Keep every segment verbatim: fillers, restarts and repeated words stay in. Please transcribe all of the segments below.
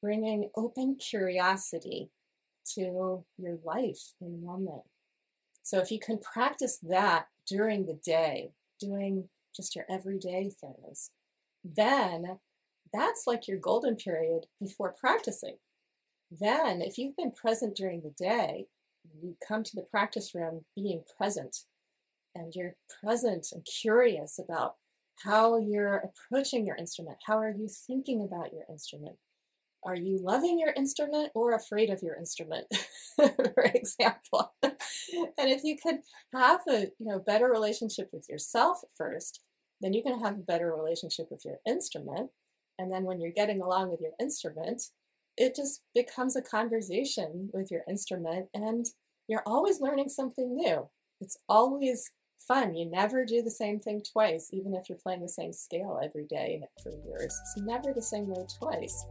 bringing open curiosity to your life in the moment. So if you can practice that during the day, doing just your everyday things, then that's like your golden period before practicing. Then, if you've been present during the day, you come to the practice room being present, and you're present and curious about how you're approaching your instrument. How are you thinking about your instrument? Are you loving your instrument or afraid of your instrument, for example? And if you could have a you know better relationship with yourself first, then you can have a better relationship with your instrument. And then when you're getting along with your instrument, it just becomes a conversation with your instrument, and you're always learning something new. It's always fun. You never do the same thing twice, even if you're playing the same scale every day for years. It's never the same way twice.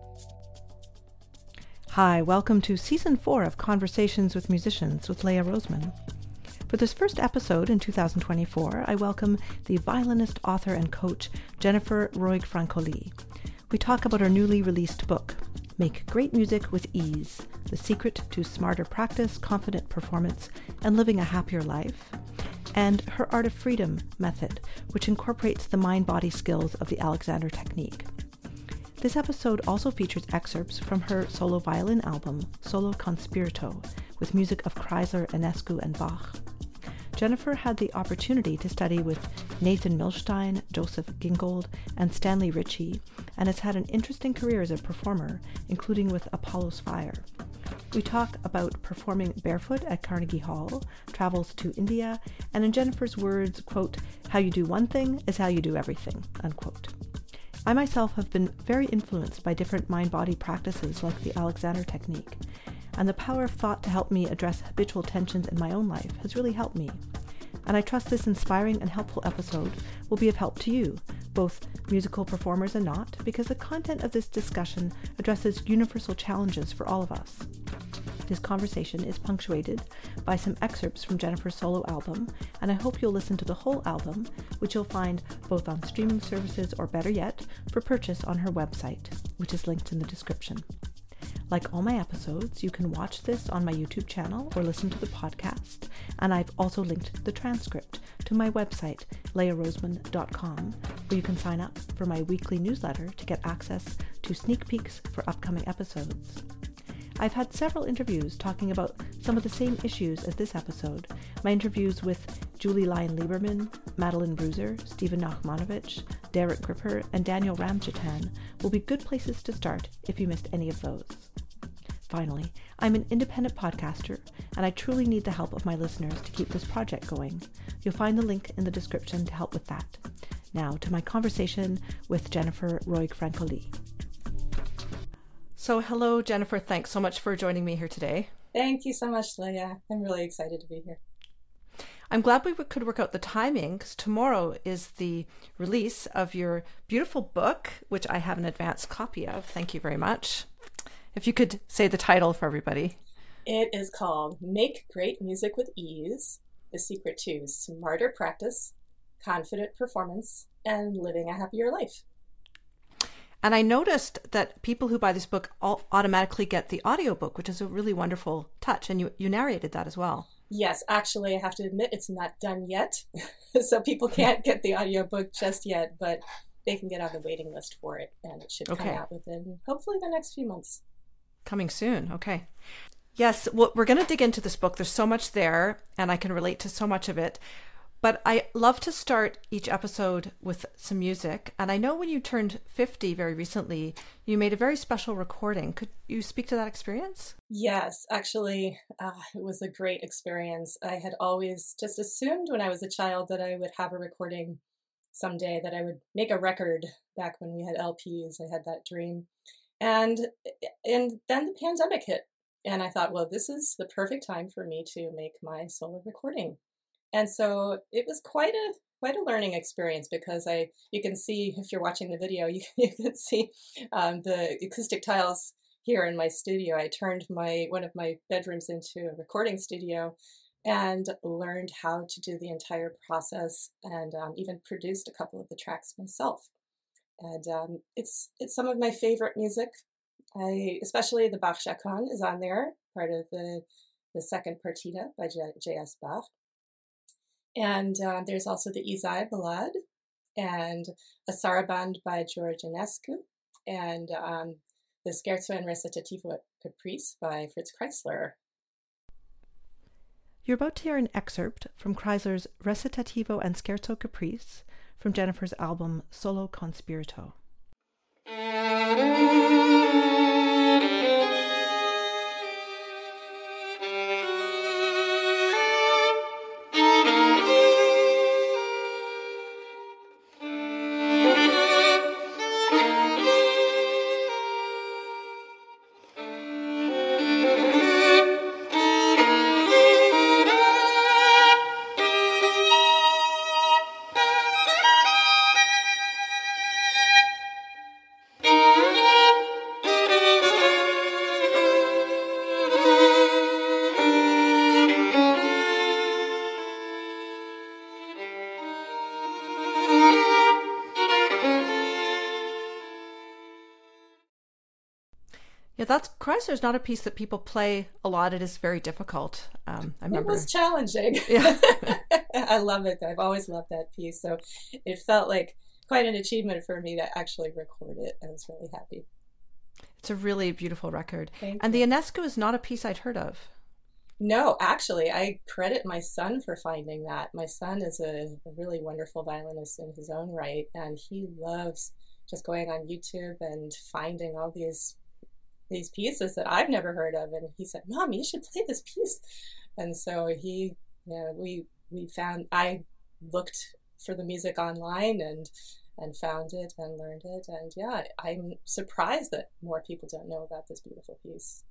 Hi, welcome to Season four of Conversations with Musicians with Leah Roseman. For this first episode in two thousand twenty-four, I welcome the violinist, author, and coach Jennifer Roig-Francoli. We talk about her newly released book, Make Great Music with Ease, The Secret to Smarter Practice, Confident Performance, and Living a Happier Life, and her Art of Freedom method, which incorporates the mind-body skills of the Alexander Technique. This episode also features excerpts from her solo violin album, Solo con Spirito, with music of Kreisler, Enescu, and Bach. Jennifer had the opportunity to study with Nathan Milstein, Joseph Gingold, and Stanley Ritchie, and has had an interesting career as a performer, including with Apollo's Fire. We talk about performing barefoot at Carnegie Hall, travels to India, and in Jennifer's words, quote, "How you do one thing is how you do everything," unquote. I myself have been very influenced by different mind-body practices like the Alexander Technique, and the power of thought to help me address habitual tensions in my own life has really helped me. And I trust this inspiring and helpful episode will be of help to you, both musical performers and not, because the content of this discussion addresses universal challenges for all of us. This conversation is punctuated by some excerpts from Jennifer's solo album, and I hope you'll listen to the whole album, which you'll find both on streaming services or, better yet, for purchase on her website, which is linked in the description. Like all my episodes, you can watch this on my YouTube channel or listen to the podcast, and I've also linked the transcript to my website, leah roseman dot com, where you can sign up for my weekly newsletter to get access to sneak peeks for upcoming episodes. I've had several interviews talking about some of the same issues as this episode. My interviews with Julie Lyon Lieberman, Madeline Bruiser, Stephen Nachmanovich, Derek Gripper, and Daniel Ramchatan will be good places to start if you missed any of those. Finally, I'm an independent podcaster, and I truly need the help of my listeners to keep this project going. You'll find the link in the description to help with that. Now to my conversation with Jennifer Roig-Francoli. So hello, Jennifer. Thanks so much for joining me here today. Thank you so much, Leah. I'm really excited to be here. I'm glad we could work out the timing, because tomorrow is the release of your beautiful book, which I have an advanced copy of. Thank you very much. If you could say the title for everybody. It is called Make Great Music with Ease, The Secret to Smarter Practice, Confident Performance, and Living a Happier Life. And I noticed that people who buy this book all automatically get the audiobook, which is a really wonderful touch. And you, you narrated that as well. Yes, actually, I have to admit it's not done yet. So people can't get the audiobook just yet, but they can get on the waiting list for it. And it should come okay. out within hopefully the next few months. Coming soon. Okay. Yes, well, we're going to dig into this book. There's so much there, and I can relate to so much of it. But I love to start each episode with some music. And I know when you turned fifty very recently, you made a very special recording. Could you speak to that experience? Yes, actually, uh, it was a great experience. I had always just assumed when I was a child that I would have a recording someday, that I would make a record back when we had L Ps. I had that dream. And, and then the pandemic hit. And I thought, well, this is the perfect time for me to make my solo recording. And so it was quite a quite a learning experience, because I you can see, if you're watching the video, you, you can see um, the acoustic tiles here in my studio. I turned my one of my bedrooms into a recording studio and learned how to do the entire process, and um, even produced a couple of the tracks myself. And um, it's it's some of my favorite music. I especially the Bach Chaconne is on there, part of the the second partita by J S Bach. And uh, there's also the Isai Ballade and a saraband by George Enescu, and um, the Scherzo and Recitativo Caprice by Fritz Kreisler. You're about to hear an excerpt from Kreisler's Recitativo and Scherzo Caprice from Jennifer's album Solo con Spirito. Yeah, that's Kreisler's not a piece that people play a lot. It is very difficult. Um, I remember it was challenging. Yeah. I love it. I've always loved that piece. So it felt like quite an achievement for me to actually record it. I was really happy. It's a really beautiful record. Thank and you. the Enescu is not a piece I'd heard of. No, actually, I credit my son for finding that. My son is a, a really wonderful violinist in his own right, and he loves just going on YouTube and finding all these these pieces that I've never heard of. And he said, Mom, you should play this piece. And so he, you know, we we found, I looked for the music online and and found it and learned it. And yeah, I'm surprised that more people don't know about this beautiful piece.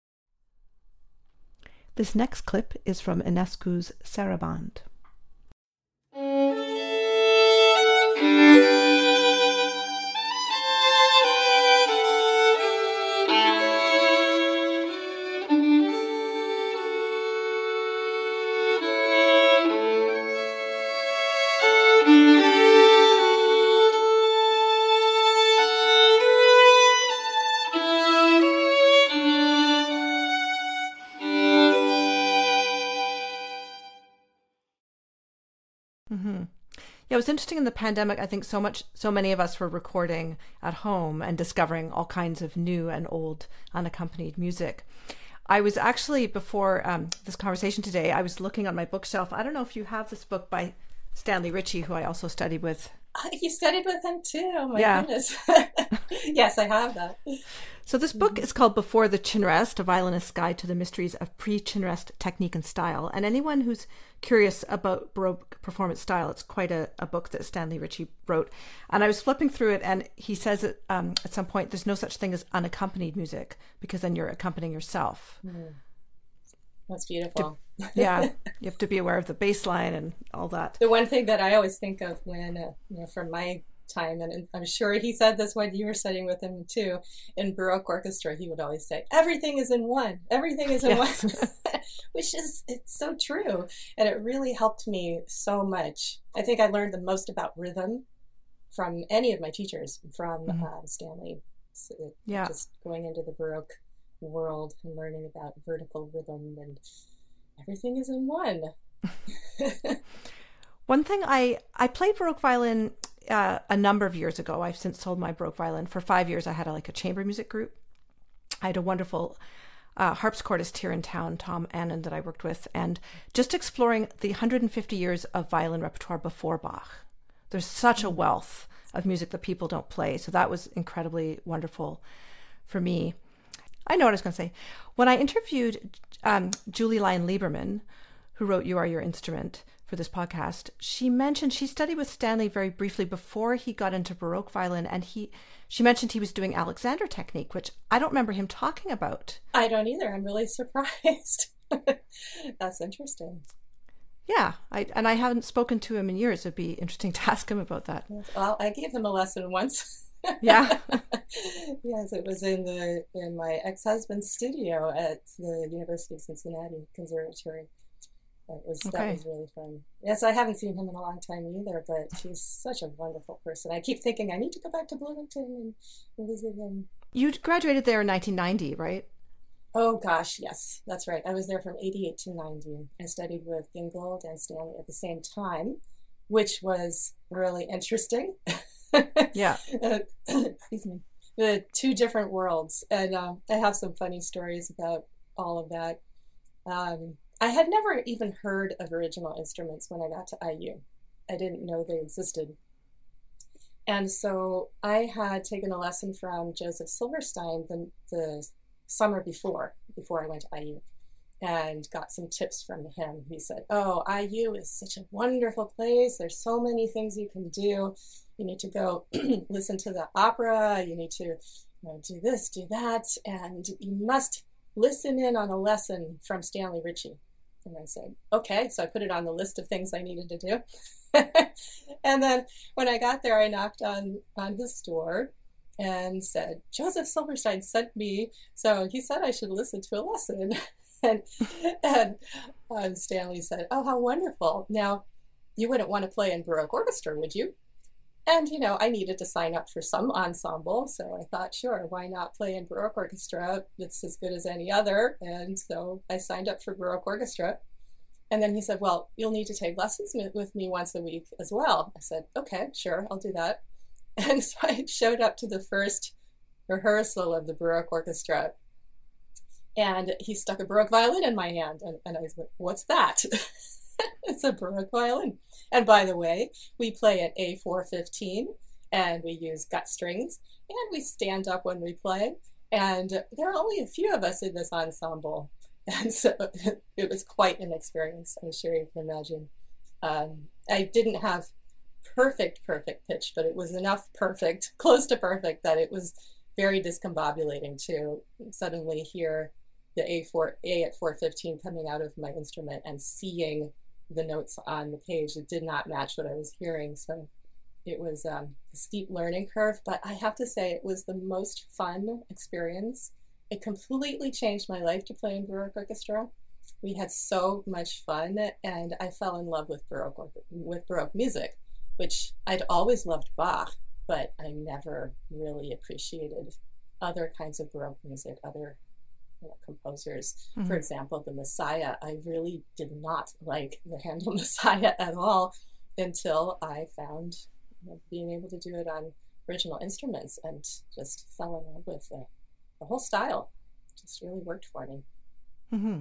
This next clip is from Enescu's Saraband. Mm-hmm. Yeah, it was interesting in the pandemic. I think so much, so many of us were recording at home and discovering all kinds of new and old unaccompanied music. I was actually, before um, this conversation today, I was looking on my bookshelf. I don't know if you have this book by Stanley Ritchie, who I also studied with. You studied with him too. Oh my yeah. goodness. Yes, I have that. So this book is called Before the Chinrest, A Violinist's Guide to the Mysteries of Pre-Chinrest Technique and Style. And anyone who's curious about Baroque performance style, it's quite a, a book that Stanley Ritchie wrote. And I was flipping through it, and he says that, um, at some point, there's no such thing as unaccompanied music, because then you're accompanying yourself. Mm. That's beautiful. To, yeah, you have to be aware of the bass line and all that. The one thing that I always think of when, uh, you know, from my time, and I'm sure he said this when you were studying with him too, in Baroque orchestra, he would always say, everything is in one, everything is in yes. one, which is, it's so true. And it really helped me so much. I think I learned the most about rhythm from any of my teachers, from mm-hmm. um, Stanley. So yeah. Just going into the Baroque world and learning about vertical rhythm, and everything is in one. One thing, I, I played Baroque violin uh, a number of years ago. I've since sold my Baroque violin. For five years, I had a, like a chamber music group. I had a wonderful uh, harpsichordist here in town, Tom Annan, that I worked with, and just exploring the one hundred fifty years of violin repertoire before Bach. There's such a wealth of music that people don't play. So that was incredibly wonderful for me. I know what I was going to say. When I interviewed um, Julie Lyon Lieberman, who wrote You Are Your Instrument for this podcast, she mentioned she studied with Stanley very briefly before he got into Baroque violin, and he she mentioned he was doing Alexander technique, which I don't remember him talking about. I don't either. I'm really surprised. That's interesting. Yeah, I, and I haven't spoken to him in years. It'd be interesting to ask him about that. Well, I gave him a lesson once. Yeah. Yes, it was in the in my ex-husband's studio at the University of Cincinnati Conservatory. It was okay. That was really fun. Yes, I haven't seen him in a long time either, but he's such a wonderful person. I keep thinking I need to go back to Bloomington and, and visit him. you graduated there in nineteen ninety, right? Oh gosh, yes, that's right. I was there from eighty-eight to ninety. I studied with Gingold and Stanley at the same time, which was really interesting. Yeah. uh, excuse me. The two different worlds. And um, I have some funny stories about all of that. Um, I had never even heard of original instruments when I got to I U. I didn't know they existed. And so I had taken a lesson from Joseph Silverstein the, the summer before, before I went to I U, and got some tips from him. He said, oh, I U is such a wonderful place. There's so many things you can do. You need to go listen to the opera. You need to you know, do this, do that. And you must listen in on a lesson from Stanley Ritchie. And I said, okay. So I put it on the list of things I needed to do. And then when I got there, I knocked on, on his door and said, Joseph Silverstein sent me. So he said I should listen to a lesson. and and um, Stanley said, oh, how wonderful. Now, you wouldn't want to play in Baroque orchestra, would you? And, you know, I needed to sign up for some ensemble. So I thought, sure, why not play in Baroque orchestra? It's as good as any other. And so I signed up for Baroque orchestra. And then he said, well, you'll need to take lessons with me once a week as well. I said, okay, sure, I'll do that. And so I showed up to the first rehearsal of the Baroque orchestra. And he stuck a Baroque violin in my hand. And, and I was like, what's that? It's a Baroque violin. And by the way, we play at A four fifteen, and we use gut strings, and we stand up when we play. And there are only a few of us in this ensemble. And so it was quite an experience, I'm sure you can imagine. Um, I didn't have perfect, perfect pitch, but it was enough perfect, close to perfect, that it was very discombobulating to suddenly hear the A four, A at four fifteen coming out of my instrument and seeing the notes on the page. It did not match what I was hearing. So it was um, a steep learning curve, but I have to say it was the most fun experience. It completely changed my life to play in Baroque orchestra. We had so much fun, and I fell in love with Baroque, with Baroque music, which I'd always loved Bach, but I never really appreciated other kinds of Baroque music, other you know, composers. Mm-hmm. For example, the Messiah. I really did not like the Handel Messiah at all until I found you know, being able to do it on original instruments, and just fell in love with it. The whole style just really worked for me. Mm-hmm.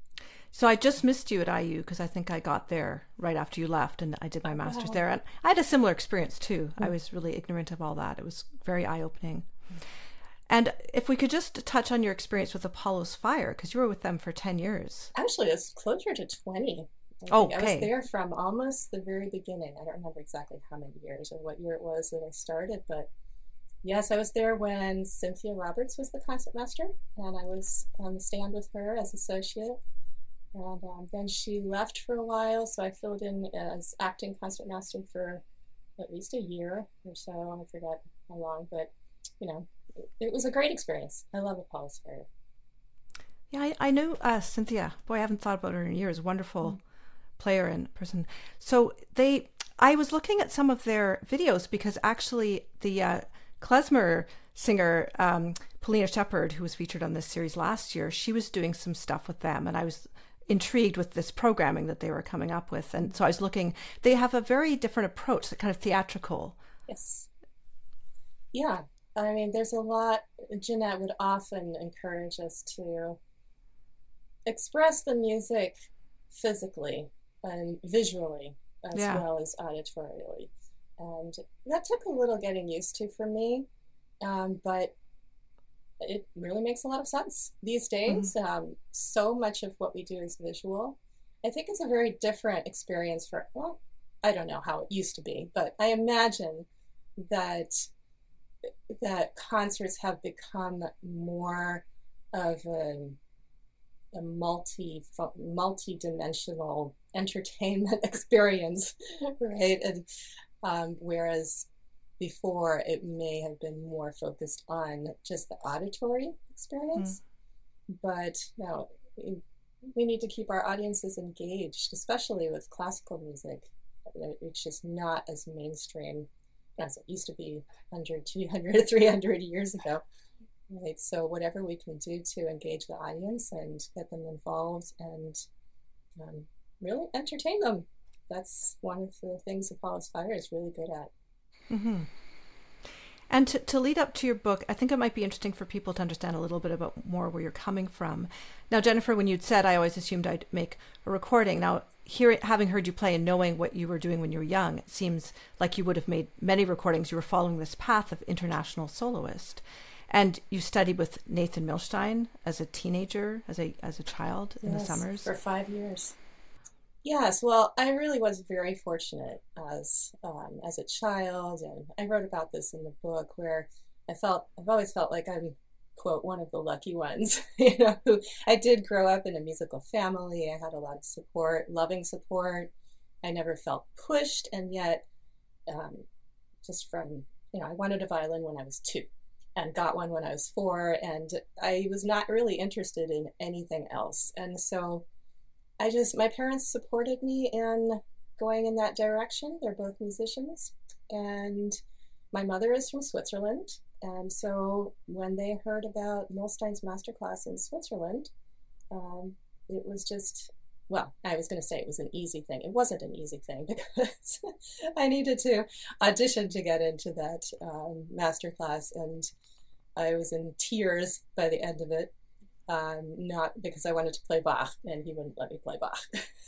So I just missed you at I U because I think I got there right after you left, and I did my master's wow. there. And I had a similar experience too. Mm-hmm. I was really ignorant of all that. It was very eye-opening. Mm-hmm. And if we could just touch on your experience with Apollo's Fire, because you were with them for ten years. Actually, it's closer to twenty. I oh, okay. I was there from almost the very beginning. I don't remember exactly how many years or what year it was that I started, but yes, I was there when Cynthia Roberts was the concertmaster, and I was on the stand with her as associate. And um, then she left for a while, so I filled in as acting concertmaster for at least a year or so. I forgot how long, but, you know, it, it was a great experience. I love Apollo's Fire. Yeah, I, I know uh, Cynthia. Boy, I haven't thought about her in years. Wonderful mm. player and person. So they, I was looking at some of their videos because actually the uh, klezmer singer, um, Polina Shepard, who was featured on this series last year, she was doing some stuff with them, and I was intrigued with this programming that they were coming up with. And so I was looking, they have a very different approach, kind of theatrical. Yes. Yeah. I mean, there's a lot, Jeanette would often encourage us to express the music physically and visually as yeah. well as auditorially. And that took a little getting used to for me, um, but it really makes a lot of sense these days. Mm-hmm. Um, so much of what we do is visual. I think it's a very different experience for, well, I don't know how it used to be, but I imagine that that concerts have become more of a, a multi multi-dimensional entertainment experience, right? And um, whereas before, it may have been more focused on just the auditory experience. Mm. But now we need to keep our audiences engaged, especially with classical music. It's just not as mainstream as it used to be one hundred, two hundred, three hundred years ago. Right. So whatever we can do to engage the audience and get them involved and um, really entertain them. That's one of the things Apollo's Fire is really good at. Mm-hmm. And to, to lead up to your book, I think it might be interesting for people to understand a little bit about more where you're coming from. Now, Jennifer, when you'd said, I always assumed I'd make a recording. Now, hearing, having heard you play and knowing what you were doing when you were young, it seems like you would have made many recordings. You were following this path of international soloist. And you studied with Nathan Milstein as a teenager, as a as a child in Yes, the summers. For five years. Yes, well, I really was very fortunate as um, as a child, and I wrote about this in the book where I felt I've always felt like I'm, quote, one of the lucky ones. You know, who I did grow up in a musical family. I had a lot of support, loving support. I never felt pushed, and yet, um, just from you know, I wanted a violin when I was two, and got one when I was four, and I was not really interested in anything else, and so. I just, my parents supported me in going in that direction. They're both musicians. And my mother is from Switzerland. And so when they heard about Milstein's masterclass in Switzerland, um, it was just, well, I was going to say it was an easy thing. It wasn't an easy thing because I needed to audition to get into that um, masterclass. And I was in tears by the end of it. Um, not because I wanted to play Bach, and he wouldn't let me play Bach.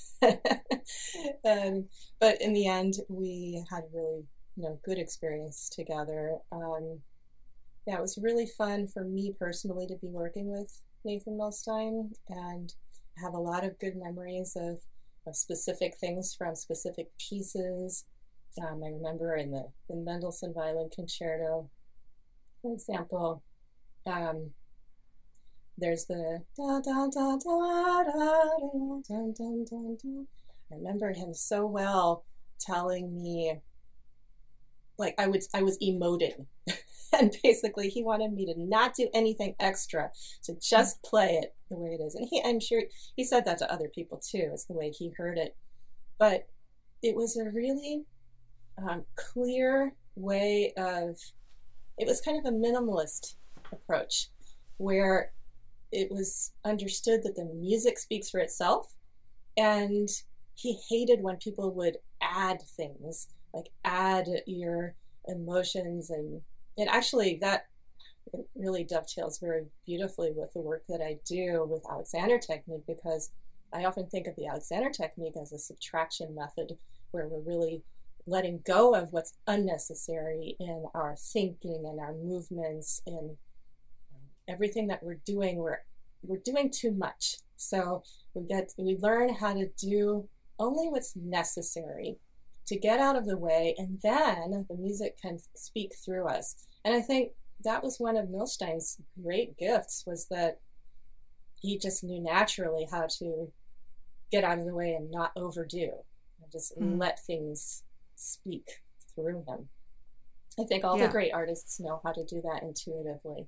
um, but in the end, we had a really, you know, good experience together. Um, yeah, it was really fun for me personally to be working with Nathan Milstein, and I have a lot of good memories of, of specific things from specific pieces. Um, I remember in the, the Mendelssohn Violin Concerto, for example, um, there's the da da da da da da da da da da. I remember him so well telling me, like I would, I was emoting, and basically he wanted me to not do anything extra, to just play it the way it is. And he, I'm sure he said that to other people too. It's the way he heard it, but it was a really um, clear way of. It was kind of a minimalist approach, where it was understood that the music speaks for itself, and he hated when people would add things, like add your emotions, and it actually, that it really dovetails very beautifully with the work that I do with Alexander Technique, because I often think of the Alexander Technique as a subtraction method where we're really letting go of what's unnecessary in our thinking and our movements and everything that we're doing. We're we're doing too much. So we get we learn how to do only what's necessary to get out of the way, and then the music can speak through us. And I think that was one of Milstein's great gifts, was that he just knew naturally how to get out of the way and not overdo, and just mm. let things speak through him. I think all yeah. the great artists know how to do that intuitively.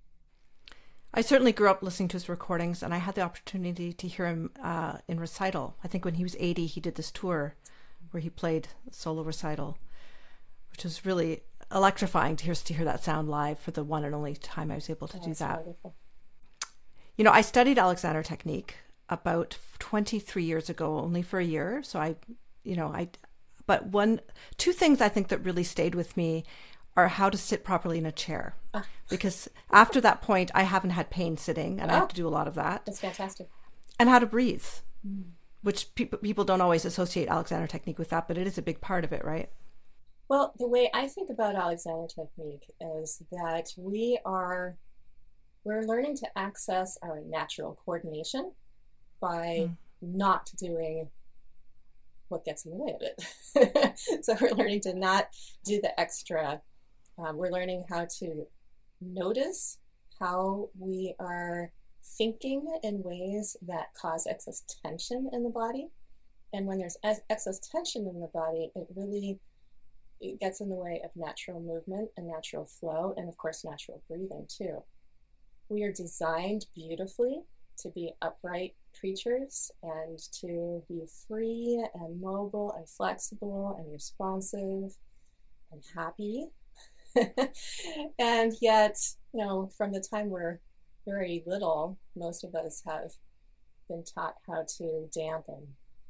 I certainly grew up listening to his recordings, and I had the opportunity to hear him uh, in recital. I think when he was eighty, he did this tour where he played a solo recital, which was really electrifying to hear to hear that sound live for the one and only time I was able to oh, do that. Wonderful. You know, I studied Alexander Technique about twenty-three years ago, only for a year. So I, you know, I, but one, two things I think that really stayed with me are how to sit properly in a chair. Ah. Because after that point, I haven't had pain sitting, and oh. I have to do a lot of that. That's fantastic. And how to breathe, mm. which pe- people don't always associate Alexander Technique with that, but it is a big part of it, right? Well, the way I think about Alexander Technique is that we are, we're learning to access our natural coordination by mm. not doing what gets in the way of it. So we're learning to not do the extra. Um, we're learning how to notice how we are thinking in ways that cause excess tension in the body. And when there's excess tension in the body, it really it gets in the way of natural movement and natural flow, and of course natural breathing too. We are designed beautifully to be upright creatures and to be free and mobile and flexible and responsive and happy. And yet, you know, from the time we're very little, most of us have been taught how to dampen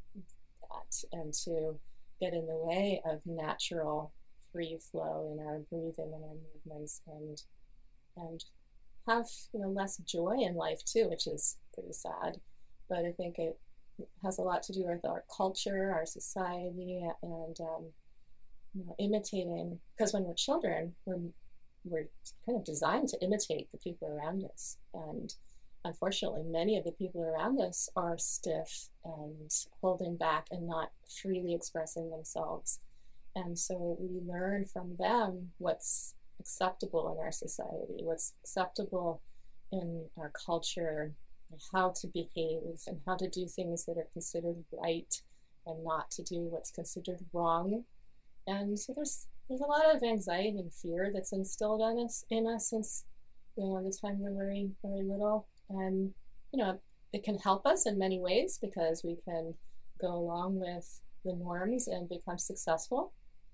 that and to get in the way of natural free flow in our breathing and our movements, and and have, you know, less joy in life too, which is pretty sad. But I think it has a lot to do with our culture, our society, and um, you know, imitating. Because when we're children, we're we're kind of designed to imitate the people around us, and unfortunately, many of the people around us are stiff and holding back and not freely expressing themselves. And so we learn from them what's acceptable in our society, what's acceptable in our culture, and how to behave and how to do things that are considered right and not to do what's considered wrong. And so there's there's a lot of anxiety and fear that's instilled in us in us since, you know, the time we're very, very little. And, you know, it can help us in many ways because we can go along with the norms and become successful.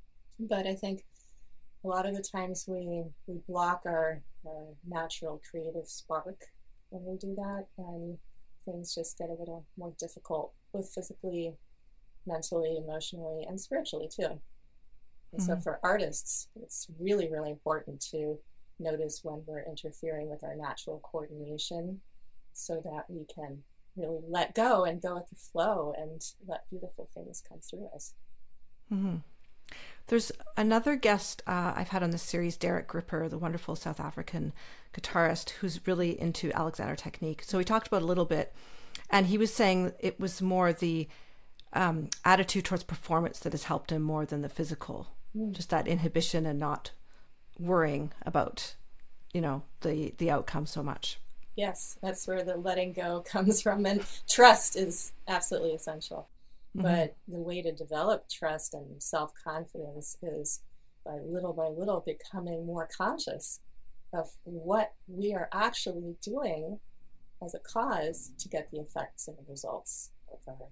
But I think a lot of the times we, we block our, our natural creative spark when we do that, and things just get a little more difficult, both physically, mentally, emotionally, and spiritually too. And mm-hmm. So for artists, it's really, really important to notice when we're interfering with our natural coordination so that we can really let go and go with the flow and let beautiful things come through us. Mm-hmm. There's another guest uh, I've had on this series, Derek Gripper, the wonderful South African guitarist who's really into Alexander technique. So we talked about it a little bit, and he was saying it was more the um, attitude towards performance that has helped him more than the physical, mm. just that inhibition and not worrying about, you know, the, the outcome so much. Yes, that's where the letting go comes from, and trust is absolutely essential. Mm-hmm. But the way to develop trust and self-confidence is by little by little becoming more conscious of what we are actually doing as a cause to get the effects and the results of our,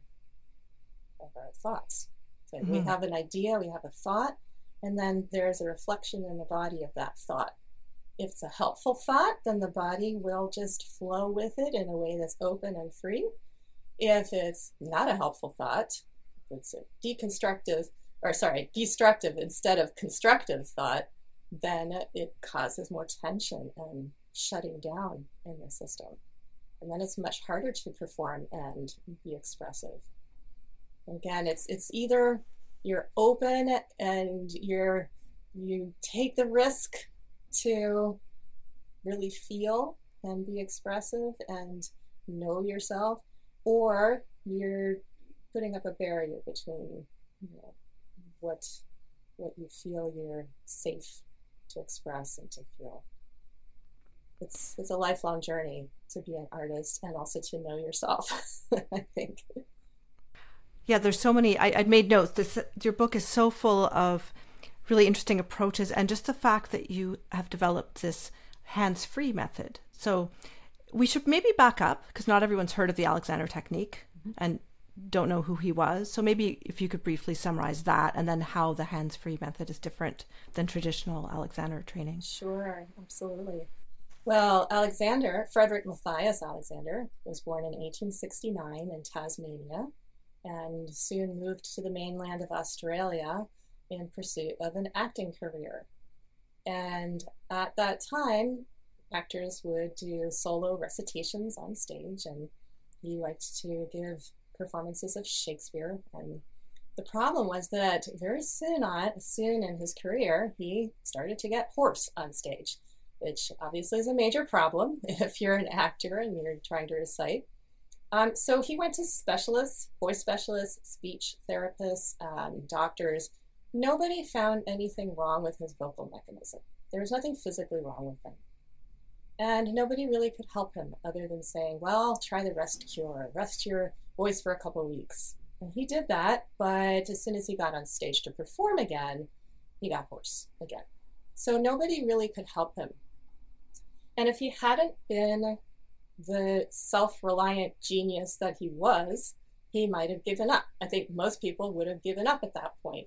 of our thoughts. So mm-hmm. we have an idea, we have a thought, and then there's a reflection in the body of that thought. If it's a helpful thought, then the body will just flow with it in a way that's open and free. If it's not a helpful thought, if it's a deconstructive, or sorry, destructive instead of constructive thought, then it causes more tension and shutting down in the system. And then it's much harder to perform and be expressive. And again, it's it's either you're open and you're you take the risk to really feel and be expressive and know yourself, or you're putting up a barrier between, you know, what what you feel you're safe to express and to feel. It's it's a lifelong journey to be an artist and also to know yourself, I think. Yeah, there's so many. I, I'd made notes. This your book is so full of really interesting approaches, and just the fact that you have developed this hands-free method. So we should maybe back up, because not everyone's heard of the Alexander technique mm-hmm. and don't know who he was. So maybe if you could briefly summarize that, and then how the hands-free method is different than traditional Alexander training. Sure, absolutely. Well, Alexander, Frederick Matthias Alexander, was born in eighteen sixty-nine in Tasmania and soon moved to the mainland of Australia in pursuit of an acting career. And at that time, actors would do solo recitations on stage, and he liked to give performances of Shakespeare. And the problem was that very soon on, soon in his career, he started to get hoarse on stage, which obviously is a major problem if you're an actor and you're trying to recite. Um, so he went to specialists, voice specialists, speech therapists, um, doctors. Nobody found anything wrong with his vocal mechanism. There was nothing physically wrong with him. And nobody really could help him other than saying, well, try the rest cure, rest your voice for a couple of weeks. And he did that, but as soon as he got on stage to perform again, he got hoarse again. So nobody really could help him. And if he hadn't been the self-reliant genius that he was, he might have given up. I think most people would have given up at that point.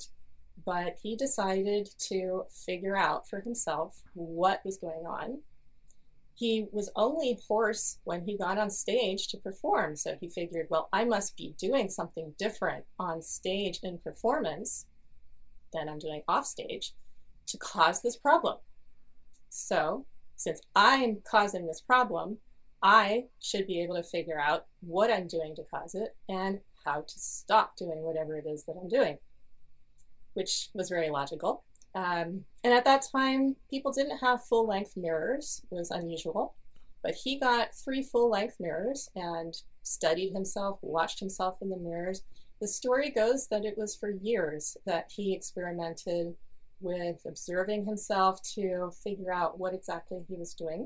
but he decided to figure out for himself what was going on. He was only hoarse when he got on stage to perform, so he figured, well, I must be doing something different on stage in performance than I'm doing off stage to cause this problem. So, since I'm causing this problem, I should be able to figure out what I'm doing to cause it and how to stop doing whatever it is that I'm doing, which was very logical. Um, and at that time, people didn't have full-length mirrors. It was unusual. But he got three full-length mirrors and studied himself, watched himself in the mirrors. The story goes that it was for years that he experimented with observing himself to figure out what exactly he was doing.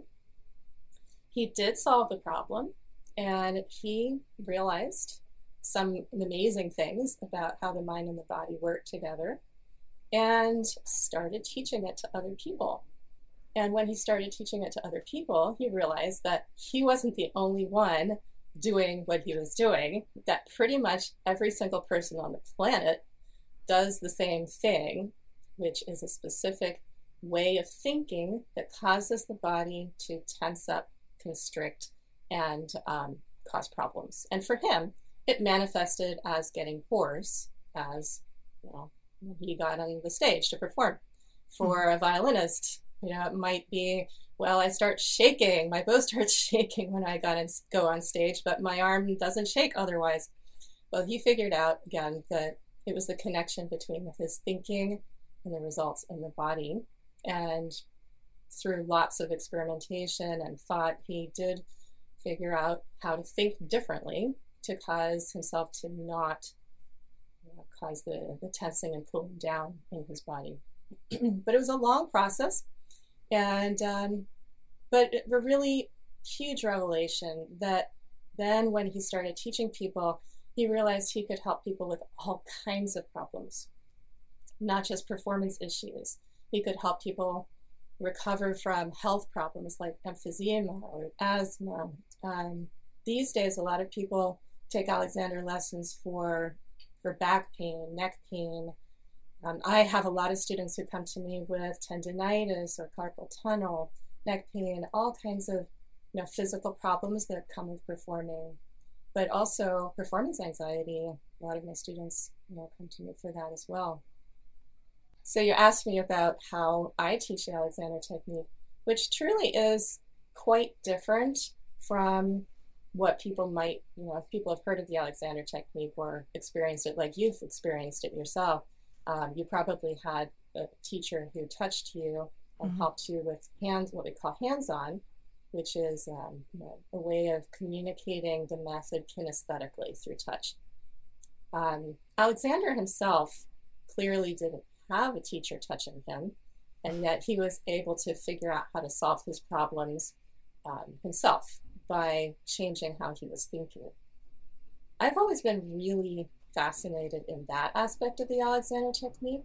He did solve the problem, and he realized some amazing things about how the mind and the body work together, and started teaching it to other people. And when he started teaching it to other people, he realized that he wasn't the only one doing what he was doing, that pretty much every single person on the planet does the same thing, which is a specific way of thinking that causes the body to tense up, constrict, and um, cause problems. And for him, it manifested as getting hoarse, as you know, he got on the stage to perform. For a violinist, you know, it might be, well, I start shaking, my bow starts shaking when I got and go on stage, but my arm doesn't shake otherwise. Well, he figured out, again, that it was the connection between his thinking and the results in the body. And through lots of experimentation and thought, he did figure out how to think differently to cause himself to not you know, cause the, the tensing and pulling down in his body. But it was a long process, and um, but a really huge revelation that then when he started teaching people, he realized he could help people with all kinds of problems, not just performance issues. He could help people recover from health problems like emphysema or asthma. Um, these days, a lot of people take Alexander lessons for, for back pain, neck pain. Um, I have a lot of students who come to me with tendinitis or carpal tunnel, neck pain, all kinds of you know, physical problems that come with performing, but also performance anxiety. A lot of my students you know, come to me for that as well. So you asked me about how I teach the Alexander technique, which truly is quite different from what people might, you know, if people have heard of the Alexander technique or experienced it like you've experienced it yourself, um, you probably had a teacher who touched you and mm-hmm. helped you with hands, what we call hands-on, which is um, you know, a way of communicating the method kinesthetically through touch. Um, Alexander himself clearly didn't have a teacher touching him, and yet he was able to figure out how to solve his problems um, himself by changing how he was thinking. I've always been really fascinated in that aspect of the Alexander technique,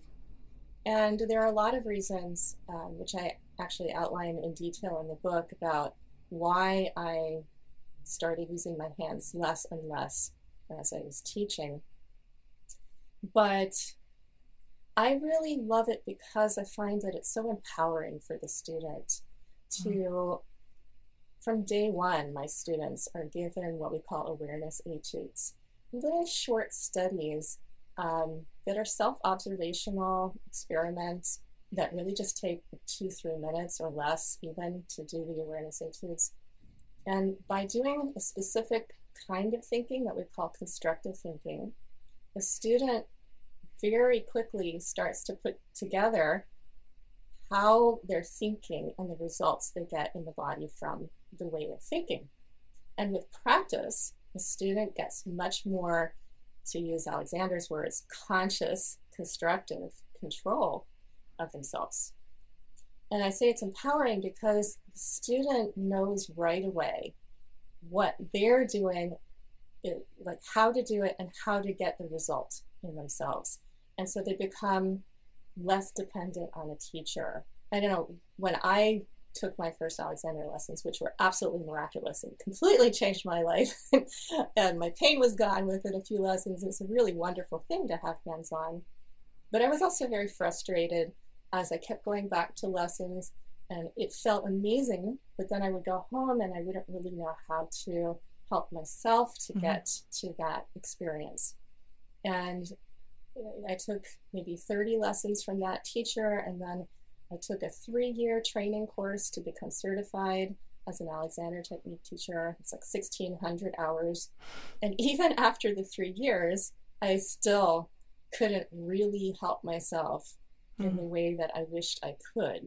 and there are a lot of reasons, um, which I actually outline in detail in the book, about why I started using my hands less and less as I was teaching. But I really love it because I find that it's so empowering for the student to, mm-hmm. from day one, my students are given what we call awareness etudes, little short studies um, that are self-observational experiments that really just take two, three minutes or less even to do the awareness etudes. And by doing a specific kind of thinking that we call constructive thinking, the student very quickly starts to put together how they're thinking and the results they get in the body from the way of thinking. And with practice, the student gets much more, to use Alexander's words, conscious, constructive control of themselves. And I say it's empowering because the student knows right away what they're doing, it, like how to do it and how to get the result in themselves. And so they become less dependent on a teacher. I don't know, when I took my first Alexander lessons, which were absolutely miraculous and completely changed my life, and my pain was gone within a few lessons. It's a really wonderful thing to have hands-on. But I was also very frustrated as I kept going back to lessons, and it felt amazing, but then I would go home and I wouldn't really know how to help myself to mm-hmm. get to that experience. And I took maybe thirty lessons from that teacher, and then I took a three-year training course to become certified as an Alexander Technique teacher. It's like sixteen hundred hours. And even after the three years, I still couldn't really help myself mm. in the way that I wished I could.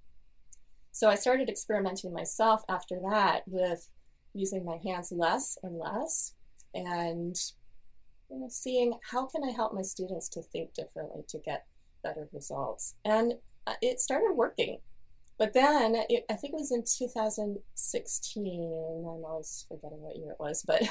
So I started experimenting myself after that with using my hands less and less, and you know, seeing how can I help my students to think differently to get better results. And it started working. But then it, I think it was in two thousand sixteen, I'm always forgetting what year it was, but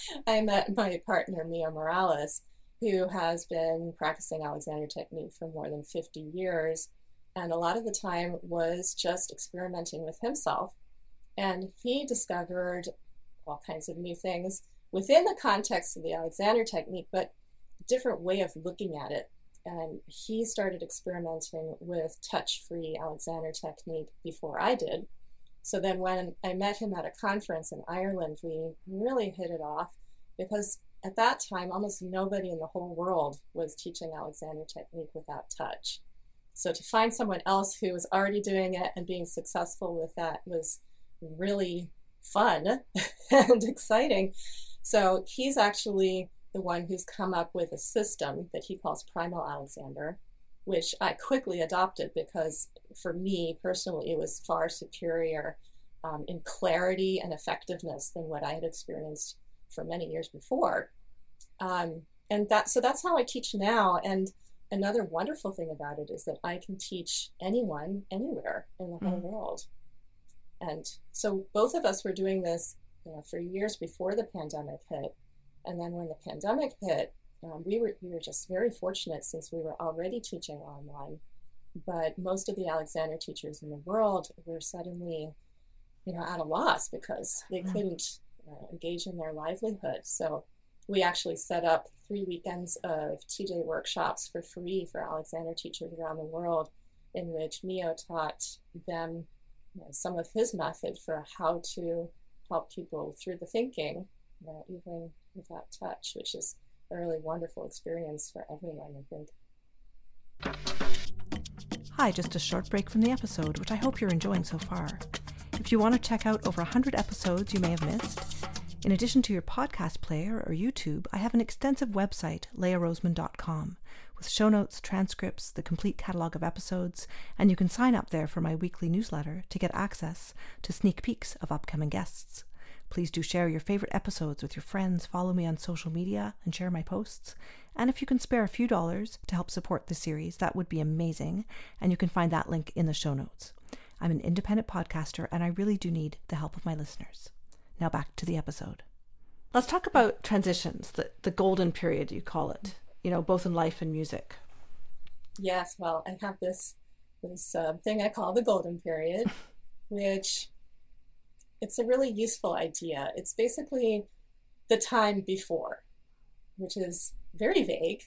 I met my partner, Mia Morales, who has been practicing Alexander Technique for more than fifty years. And a lot of the time was just experimenting with himself. And he discovered all kinds of new things within the context of the Alexander Technique, but a different way of looking at it. And he started experimenting with touch-free Alexander Technique before I did. So then when I met him at a conference in Ireland, we really hit it off, because at that time, almost nobody in the whole world was teaching Alexander Technique without touch. So to find someone else who was already doing it and being successful with that was really fun and exciting. So he's actually the one who's come up with a system that he calls Primal Alexander, which I quickly adopted because for me personally, it was far superior um, in clarity and effectiveness than what I had experienced for many years before. Um, and that, so that's how I teach now. And another wonderful thing about it is that I can teach anyone, anywhere in the whole mm. world. And so both of us were doing this you know, for years before the pandemic hit. And then when the pandemic hit, um, we were we were just very fortunate since we were already teaching online. But most of the Alexander teachers in the world were suddenly, you know, at a loss because they mm. couldn't uh, engage in their livelihood. So we actually set up three weekends of two-day workshops for free for Alexander teachers around the world, in which Mio taught them you know, some of his method for how to help people through the thinking, you know, even without touch, which is a really wonderful experience for everyone, I think. Hi, just a short break from the episode, which I hope you're enjoying so far. If you want to check out over one hundred episodes you may have missed, in addition to your podcast player or YouTube, I have an extensive website, leah roseman dot com, with show notes, transcripts, the complete catalog of episodes, and you can sign up there for my weekly newsletter to get access to sneak peeks of upcoming guests. Please do share your favorite episodes with your friends, follow me on social media, and share my posts. And if you can spare a few dollars to help support the series, that would be amazing, and you can find that link in the show notes. I'm an independent podcaster, and I really do need the help of my listeners. Now back to the episode. Let's talk about transitions, the, the golden period, you call it, you know, both in life and music. Yes, well, I have this, this uh, thing I call the golden period, which it's a really useful idea. It's basically the time before, which is very vague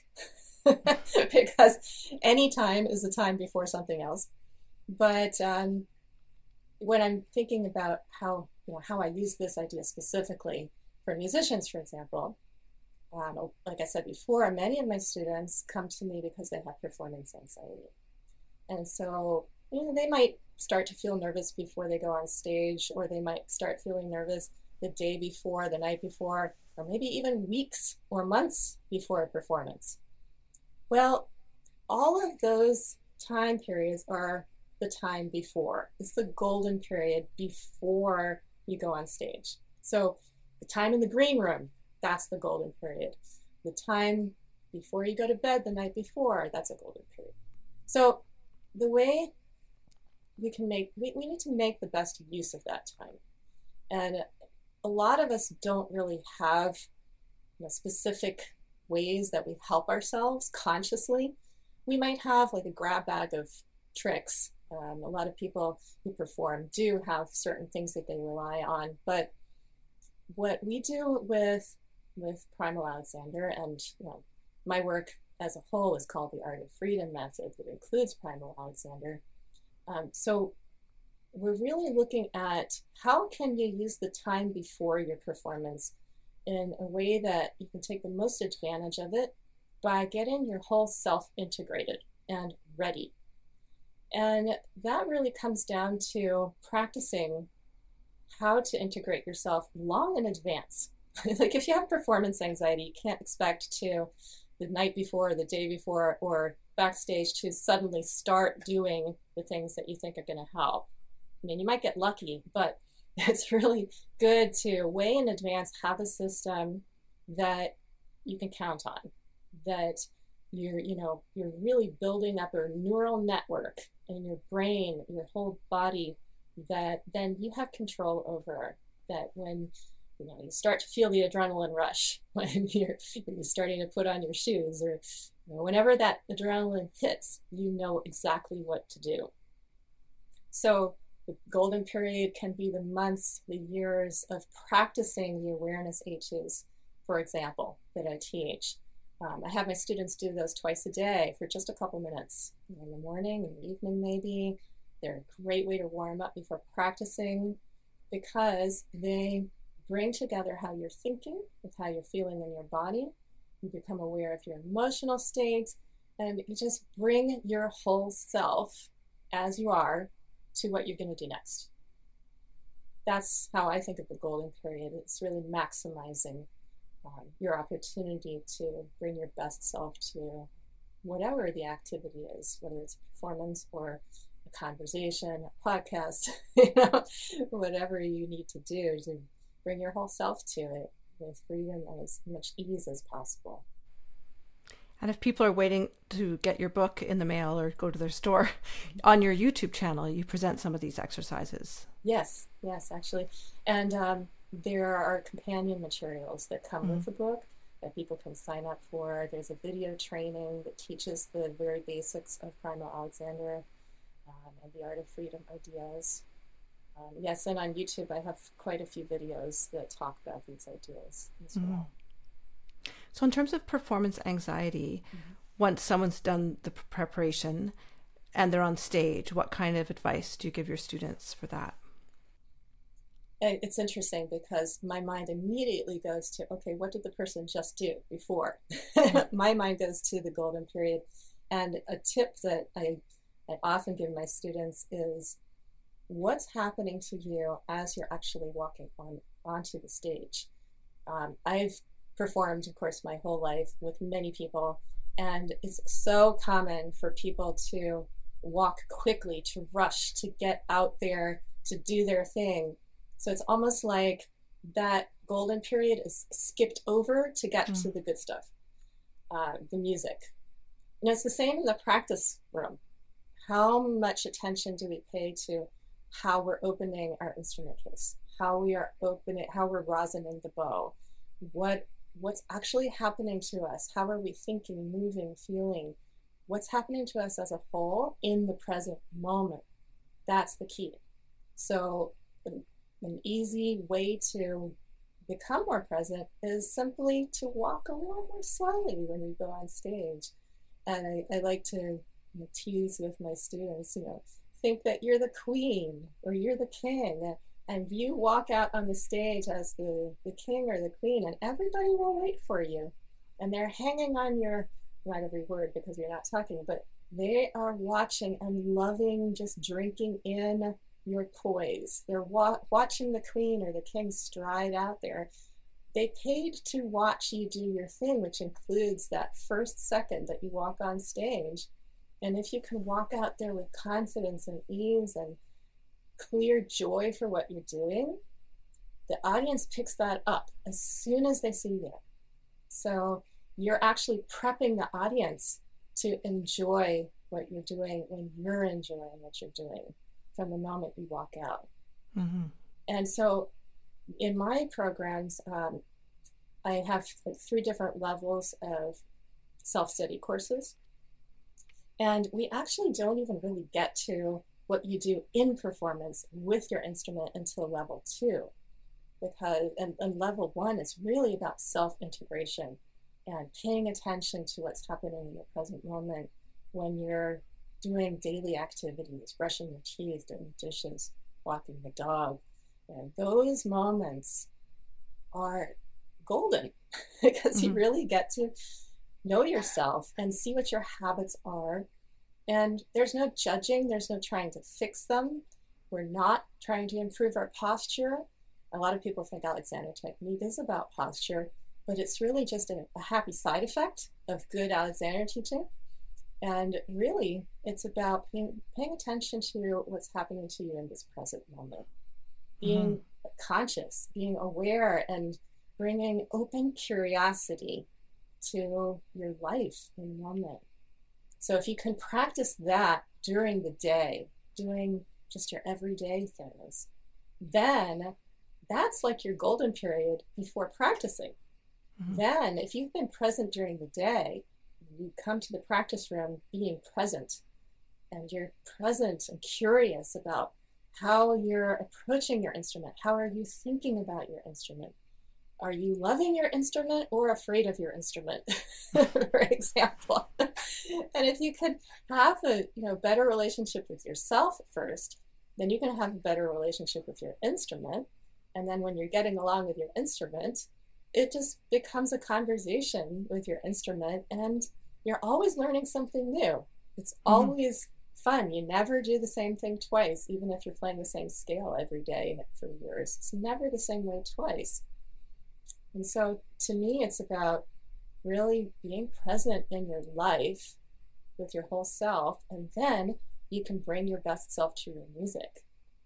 because any time is the time before something else. But um, when I'm thinking about how you know how I use this idea specifically for musicians, for example, um, like I said before, many of my students come to me because they have performance anxiety, and so you know they might start to feel nervous before they go on stage, or they might start feeling nervous the day before, the night before, or maybe even weeks or months before a performance. Well, all of those time periods are the time before. It's the golden period before you go on stage. So the time in the green room, that's the golden period. The time before you go to bed the night before, that's a golden period. So the way we can make, we, we need to make the best use of that time. And a lot of us don't really have you know, specific ways that we help ourselves consciously. We might have like a grab bag of tricks. Um, a lot of people who perform do have certain things that they rely on, but what we do with with Primal Alexander and you know, my work as a whole is called the Art of Freedom method that includes Primal Alexander. Um, so we're really looking at how can you use the time before your performance in a way that you can take the most advantage of it by getting your whole self integrated and ready. And that really comes down to practicing how to integrate yourself long in advance. Like if you have performance anxiety, you can't expect to the night before, the day before, or backstage to suddenly start doing the things that you think are going to help. I mean, you might get lucky, but it's really good to way in advance have a system that you can count on, that you're, you know, you're really building up a neural network in your brain, your whole body, that then you have control over. That when you know you start to feel the adrenaline rush, when you're, when you're starting to put on your shoes, or you know, whenever that adrenaline hits, you know exactly what to do. So the golden period can be the months, the years of practicing the awareness H's, for example, that I teach. Um, I have my students do those twice a day for just a couple minutes, you know, in the morning, in the evening maybe. They're a great way to warm up before practicing because they bring together how you're thinking with how you're feeling in your body. You become aware of your emotional state, and you just bring your whole self as you are to what you're going to do next. That's how I think of the golden period. It's really maximizing um, your opportunity to bring your best self to whatever the activity is, whether it's a performance or a conversation, a podcast, you know, whatever you need to do to bring your whole self to it with freedom and as much ease as possible. And if people are waiting to get your book in the mail or go to their store, on your YouTube channel, you present some of these exercises. Yes, yes, actually. And um, there are companion materials that come mm-hmm. with the book that people can sign up for. There's a video training that teaches the very basics of Primal Alexander um, and the Art of Freedom ideas. Um, yes, and on YouTube, I have quite a few videos that talk about these ideas as mm-hmm. well. So in terms of performance anxiety, mm-hmm. once someone's done the preparation and they're on stage, what kind of advice do you give your students for that? It's interesting because my mind immediately goes to, okay, what did the person just do before? My mind goes to the golden period. And a tip that I, I often give my students is, what's happening to you as you're actually walking on onto the stage? Um, I've performed, of course, my whole life with many people, and it's so common for people to walk quickly, to rush, to get out there, to do their thing. So it's almost like that golden period is skipped over to get mm. to the good stuff, uh, the music. And it's the same in the practice room. How much attention do we pay to how we're opening our instrument case, how we are opening, how we're rosining the bow, what what's actually happening to us, how are we thinking, moving, feeling, what's happening to us as a whole in the present moment. That's the key. So an easy way to become more present is simply to walk a little more slowly when we go on stage. And I, I like to you know, tease with my students, you know, think that you're the queen or you're the king, and you walk out on the stage as the, the king or the queen, and everybody will wait for you. And they're hanging on your, not every word because you're not talking, but they are watching and loving, just drinking in your poise. They're wa- watching the queen or the king stride out there. They paid to watch you do your thing, which includes that first second that you walk on stage. And if you can walk out there with confidence and ease and clear joy for what you're doing, the audience picks that up as soon as they see you. So you're actually prepping the audience to enjoy what you're doing when you're enjoying what you're doing from the moment you walk out. Mm-hmm. And so in my programs, um, I have like three different levels of self-study courses. And we actually don't even really get to what you do in performance with your instrument until level two. Because, and, and level one is really about self-integration and paying attention to what's happening in the present moment when you're doing daily activities, brushing your teeth, doing the dishes, walking the dog. And those moments are golden because mm-hmm. you really get to know yourself and see what your habits are. And there's no judging, there's no trying to fix them. We're not trying to improve our posture. A lot of people think Alexander Technique is about posture, but it's really just a, a happy side effect of good Alexander teaching. And really, it's about paying, paying attention to what's happening to you in this present moment. Being mm-hmm. conscious, being aware, and bringing open curiosity to your life in the moment. So if you can practice that during the day, doing just your everyday things, then that's like your golden period before practicing. Mm-hmm. Then if you've been present during the day, you come to the practice room being present, and you're present and curious about how you're approaching your instrument. How are you thinking about your instrument? Are you loving your instrument or afraid of your instrument, for example? And if you could have a you know better relationship with yourself first, then you can have a better relationship with your instrument. And then when you're getting along with your instrument, it just becomes a conversation with your instrument, and you're always learning something new. It's mm-hmm. always fun. You never do the same thing twice, even if you're playing the same scale every day for years. It's never the same way twice. And so to me, it's about really being present in your life with your whole self, and then you can bring your best self to your music.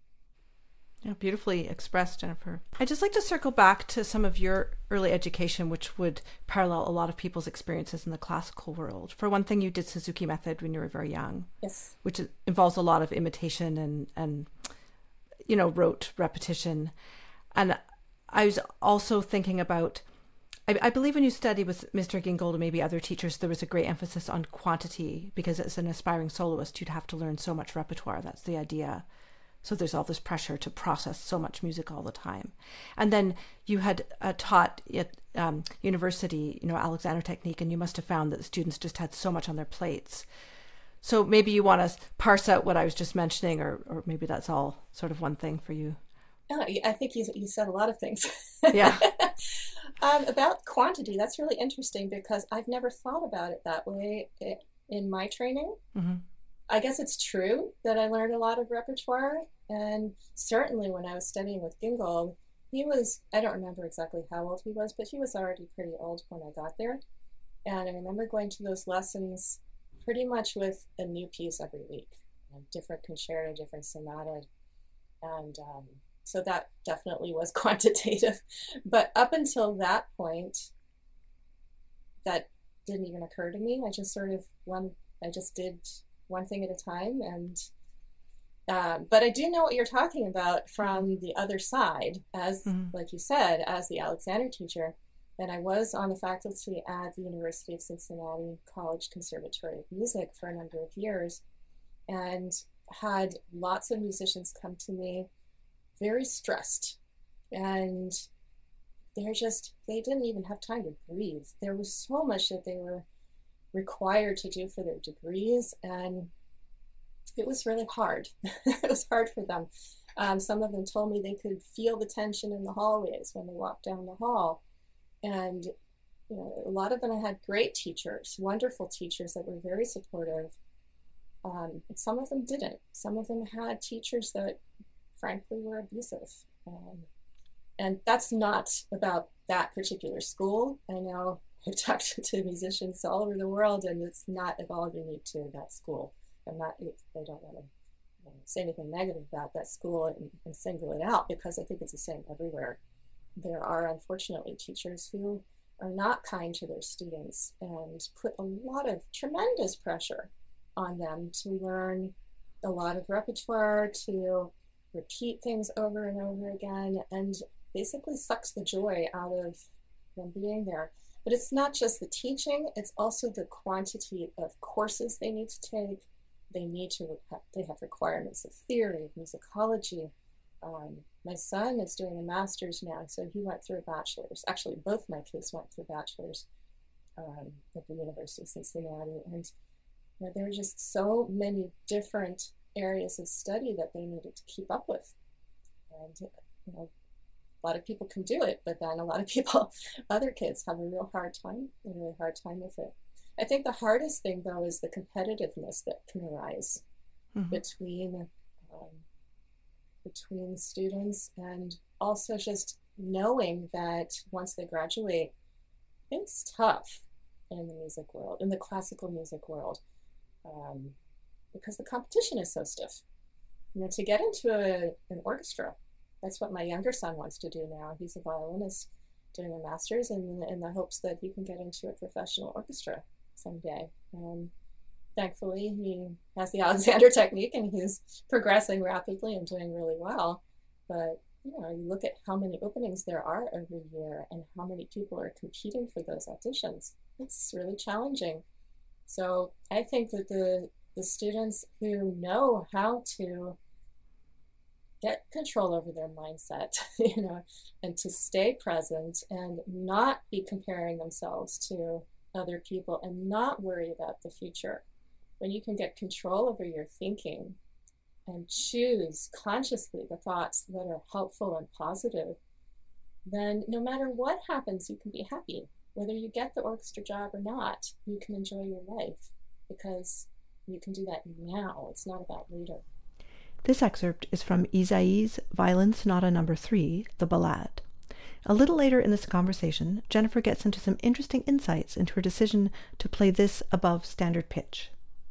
Yeah, beautifully expressed, Jennifer. I'd just like to circle back to some of your early education, which would parallel a lot of people's experiences in the classical world. For one thing, you did Suzuki Method when you were very young. Yes. Which involves a lot of imitation and, and you know, rote repetition. And I was also thinking about, I, I believe when you studied with Mister Gingold and maybe other teachers, there was a great emphasis on quantity, because as an aspiring soloist, you'd have to learn so much repertoire. That's the idea. So there's all this pressure to process so much music all the time. And then you had uh, taught at um, university, you know, Alexander Technique, and you must have found that the students just had so much on their plates. So maybe you want to parse out what I was just mentioning, or, or maybe that's all sort of one thing for you. No, I think you, you said a lot of things. Yeah. um, about quantity, that's really interesting, because I've never thought about it that way in my training. Mm-hmm. I guess it's true that I learned a lot of repertoire, and certainly when I was studying with Gingold, he was, I don't remember exactly how old he was, but he was already pretty old when I got there. And I remember going to those lessons pretty much with a new piece every week, a different concerto, different sonata. And um, so that definitely was quantitative. But up until that point, that didn't even occur to me. I just sort of, one, I just did one thing at a time. And uh, but I do know what you're talking about from the other side, as mm-hmm. like you said, as the Alexander teacher. And I was on the faculty at the University of Cincinnati College Conservatory of Music for a number of years, and had lots of musicians come to me very stressed, and they're just, they didn't even have time to breathe. There was so much that they were required to do for their degrees, and it was really hard. It was hard for them. Um, some of them told me they could feel the tension in the hallways when they walked down the hall. And you know, a lot of them had great teachers, wonderful teachers that were very supportive. Um, but some of them didn't. Some of them had teachers that, frankly, were abusive. Um, and that's not about that particular school. I know I've talked to musicians all over the world, and it's not at all unique to that school. I'm not, I don't want to you know, say anything negative about that school and, and single it out, because I think it's the same everywhere. There are, unfortunately, teachers who are not kind to their students and put a lot of tremendous pressure on them to learn a lot of repertoire, to repeat things over and over again, and basically sucks the joy out of them being there. But it's not just the teaching, it's also the quantity of courses they need to take. They need to, they have requirements of theory, of musicology. Um, my son is doing a master's now, so he went through a bachelor's. Actually, both my kids went through bachelor's. um, at the University of Cincinnati. And you know, there were just so many different areas of study that they needed to keep up with. And you know, a lot of people can do it, but then a lot of people, other kids, have a real hard time, a really hard time with it. I think the hardest thing, though, is the competitiveness that can arise mm-hmm. between um, between students, and also just knowing that once they graduate, it's tough in the music world, in the classical music world, um, because the competition is so stiff. You know, to get into a, an orchestra, that's what my younger son wants to do now. He's a violinist doing a master's in, in the hopes that he can get into a professional orchestra someday. Um, thankfully, he has the Alexander technique and he's progressing rapidly and doing really well. But you know, you look at how many openings there are every year and how many people are competing for those auditions. It's really challenging. So I think that the the students who know how to get control over their mindset, you know, and to stay present and not be comparing themselves to other people and not worry about the future. When you can get control over your thinking and choose consciously the thoughts that are helpful and positive, then no matter what happens, you can be happy. Whether you get the orchestra job or not, you can enjoy your life because you can do that now. It's not about later. This excerpt is from Isaïe's Violin Sonata Number Three, the Ballade. A little later in this conversation, Jennifer gets into some interesting insights into her decision to play this above standard pitch.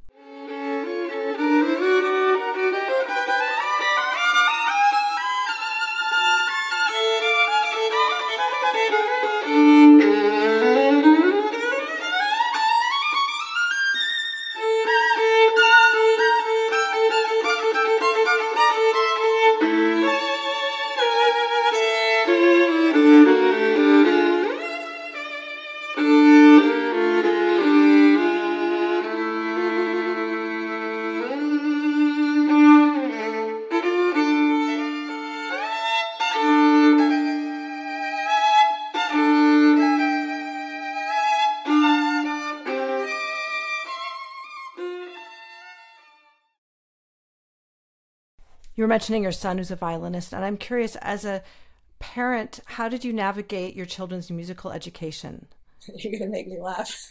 You were mentioning your son who's a violinist, and I'm curious, as a parent, how did you navigate your children's musical education? You're going to make me laugh.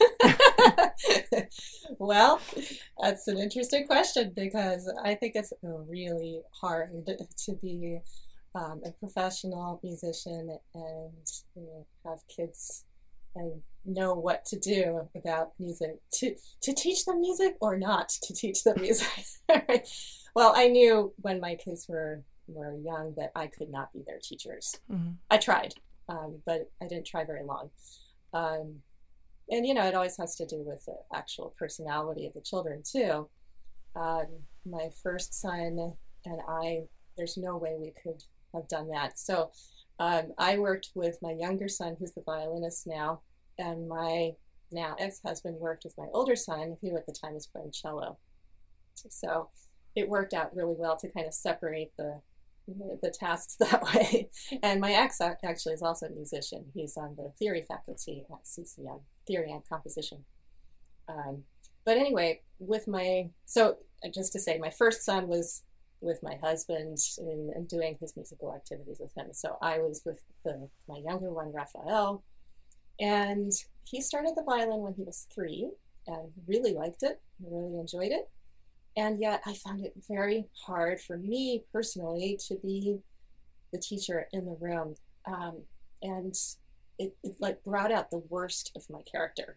Well, that's an interesting question because I think it's really hard to be um, a professional musician and you know, have kids and know what to do about music. To, to teach them music or not to teach them music. Right? Well, I knew when my kids were, were young that I could not be their teachers. Mm-hmm. I tried, um, but I didn't try very long. Um, and, you know, it always has to do with the actual personality of the children, too. Um, my first son and I, there's no way we could have done that. So um, I worked with my younger son, who's the violinist now, and my now ex-husband worked with my older son, who at the time was playing cello. So it worked out really well to kind of separate the the tasks that way. And my ex actually is also a musician. He's on the theory faculty at C C M, theory and composition. Um, but anyway, with my, so just to say, my first son was with my husband and, and doing his musical activities with him. So I was with the my younger one, Raphael, and he started the violin when he was three and really liked it, really enjoyed it. And yet I found it very hard for me personally to be the teacher in the room. Um, and it, it like brought out the worst of my character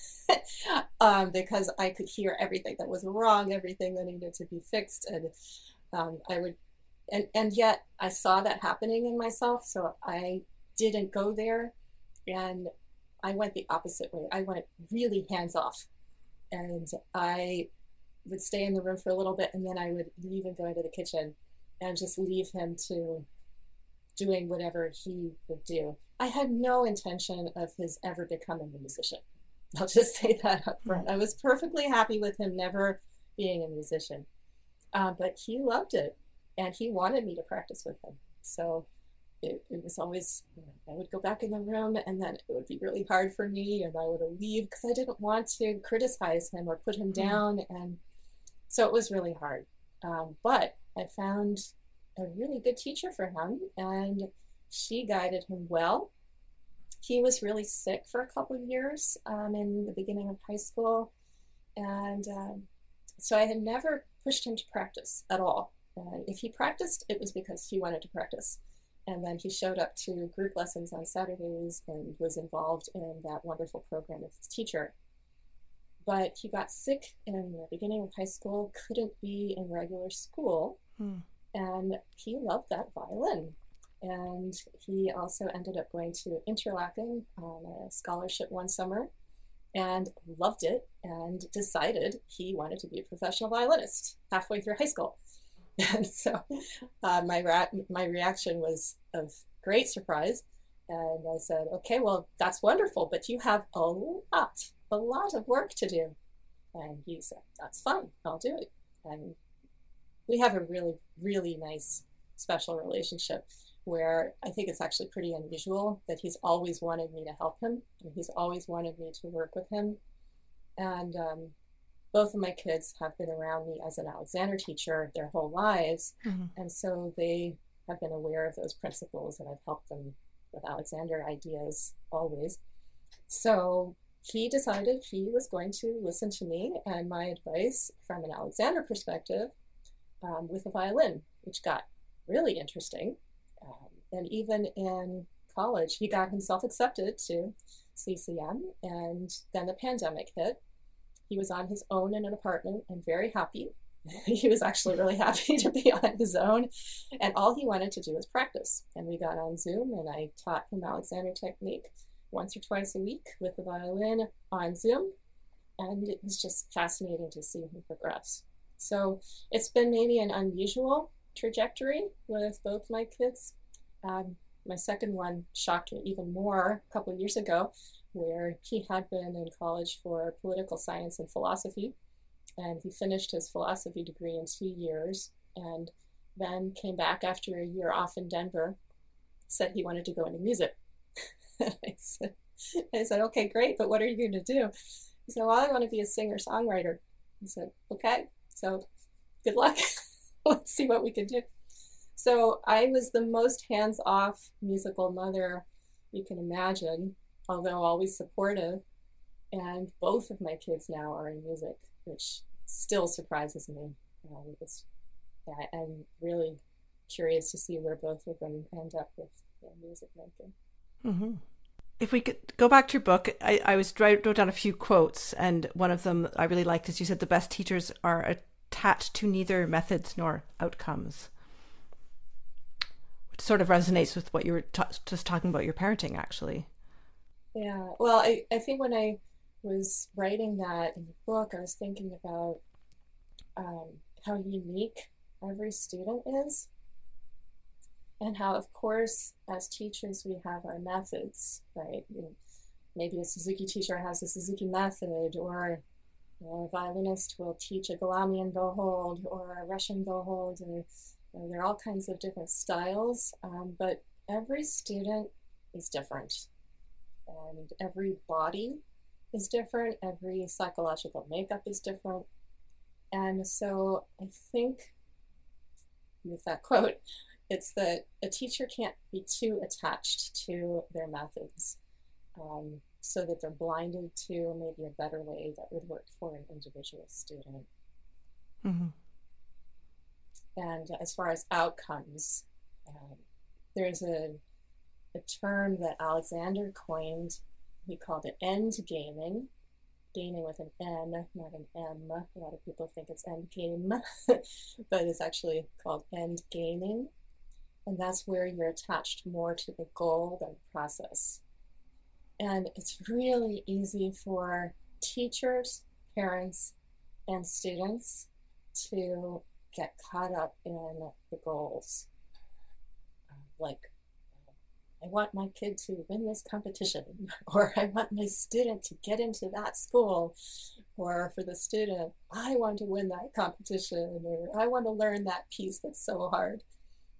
um, because I could hear everything that was wrong, everything that needed to be fixed. And um, I would, and, and yet I saw that happening in myself. So I didn't go there, and I went the opposite way. I went really hands off, and I would stay in the room for a little bit, and then I would leave and go into the kitchen and just leave him to doing whatever he would do. I had no intention of his ever becoming a musician. I'll just say that up front. I was perfectly happy with him never being a musician. Uh, but he loved it, and he wanted me to practice with him. So it, it was always, you know, I would go back in the room and then it would be really hard for me and I would leave because I didn't want to criticize him or put him down. Mm. And so it was really hard. Um, but I found a really good teacher for him, and she guided him well. He was really sick for a couple of years um, in the beginning of high school. And um, so I had never pushed him to practice at all. Uh, if he practiced, it was because he wanted to practice. And then he showed up to group lessons on Saturdays and was involved in that wonderful program with his teacher. But he got sick in the beginning of high school, couldn't be in regular school, hmm. and he loved that violin. And he also ended up going to Interlaken on a scholarship one summer and loved it and decided he wanted to be a professional violinist halfway through high school. And so uh, my, ra- my reaction was of great surprise. And I said, okay, well, that's wonderful, but you have a lot, a lot of work to do. And he said, that's fine, I'll do it. And we have a really, really nice, special relationship where I think it's actually pretty unusual that he's always wanted me to help him, and he's always wanted me to work with him. And um, both of my kids have been around me as an Alexander teacher their whole lives, mm-hmm. and so they have been aware of those principles, and I've helped them with Alexander ideas always. So he decided he was going to listen to me and my advice from an Alexander perspective um, with a violin, which got really interesting. Um, and even in college, he got himself accepted to C C M, and then the pandemic hit. He was on his own in an apartment and very happy. He was actually really happy to be on his own, and all he wanted to do was practice. And we got on Zoom, and I taught him Alexander technique once or twice a week with the violin on Zoom, and it was just fascinating to see him progress. So it's been maybe an unusual trajectory with both my kids. Um, my second one shocked me even more a couple of years ago, where he had been in college for political science and philosophy, and he finished his philosophy degree in two years, and then came back after a year off in Denver, said he wanted to go into music. I said, I said, okay, great, but what are you going to do? He said, well, I want to be a singer-songwriter. I said, okay, so good luck. Let's see what we can do. So I was the most hands-off musical mother you can imagine, although always supportive. And both of my kids now are in music, which still surprises me. Um, it's, yeah, I'm really curious to see where both of them end up with their music making. Mm-hmm. If we could go back to your book, I, I was wrote down a few quotes, and one of them I really liked is you said the best teachers are attached to neither methods nor outcomes, which sort of resonates with what you were t- just talking about your parenting, actually. Yeah, well, I, I think when I was writing that in the book, I was thinking about um, how unique every student is, and how, of course, as teachers, we have our methods, right? You know, maybe a Suzuki teacher has a Suzuki method, or you know, a violinist will teach a Galamian bow hold or a Russian bow hold, and you know, there are all kinds of different styles, um, but every student is different, and every body is different, every psychological makeup is different. And so I think with that quote, it's that a teacher can't be too attached to their methods um, so that they're blinded to maybe a better way that would work for an individual student. Mm-hmm. And as far as outcomes, um, there's a, a term that Alexander coined. He called it end gaming, gaming with an N, not an M. A lot of people think it's end game, but it's actually called end gaming. And that's where you're attached more to the goal than the process. And it's really easy for teachers, parents, and students to get caught up in the goals. Like, I want my kid to win this competition, or I want my student to get into that school, or for the student, I want to win that competition, or I want to learn that piece that's so hard.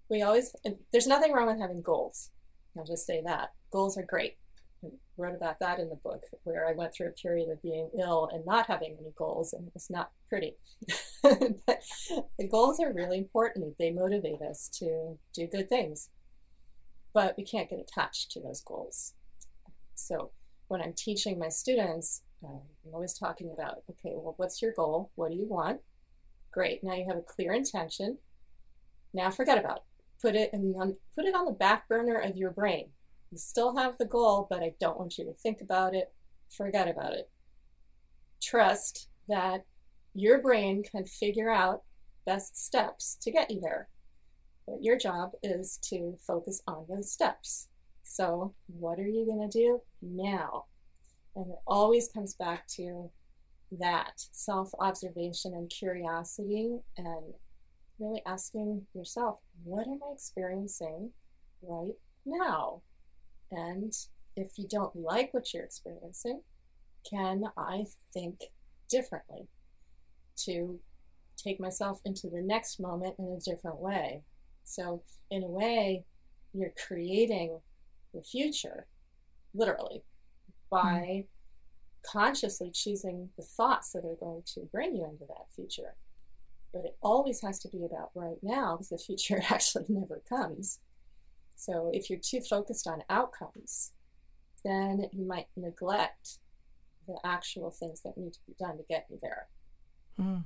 we always, there's nothing wrong with having goals. I'll just say that. Goals are great. I wrote about that in the book, where I went through a period of being ill and not having any goals, and it was not pretty. But the goals are really important. They motivate us to do good things. But we can't get attached to those goals. So when I'm teaching my students, um, I'm always talking about, okay, well, what's your goal? What do you want? Great. Now you have a clear intention. Now forget about it. Put it in, put it on the back burner of your brain. You still have the goal, but I don't want you to think about it. Forget about it. Trust that your brain can figure out best steps to get you there. But your job is to focus on those steps. So what are you going to do now? And it always comes back to that self-observation and curiosity, and really asking yourself, what am I experiencing right now? And if you don't like what you're experiencing, can I think differently to take myself into the next moment in a different way? So in a way, you're creating the future, literally, by mm. consciously choosing the thoughts that are going to bring you into that future. But it always has to be about right now, because the future actually never comes. So if you're too focused on outcomes, then you might neglect the actual things that need to be done to get you there. Mm.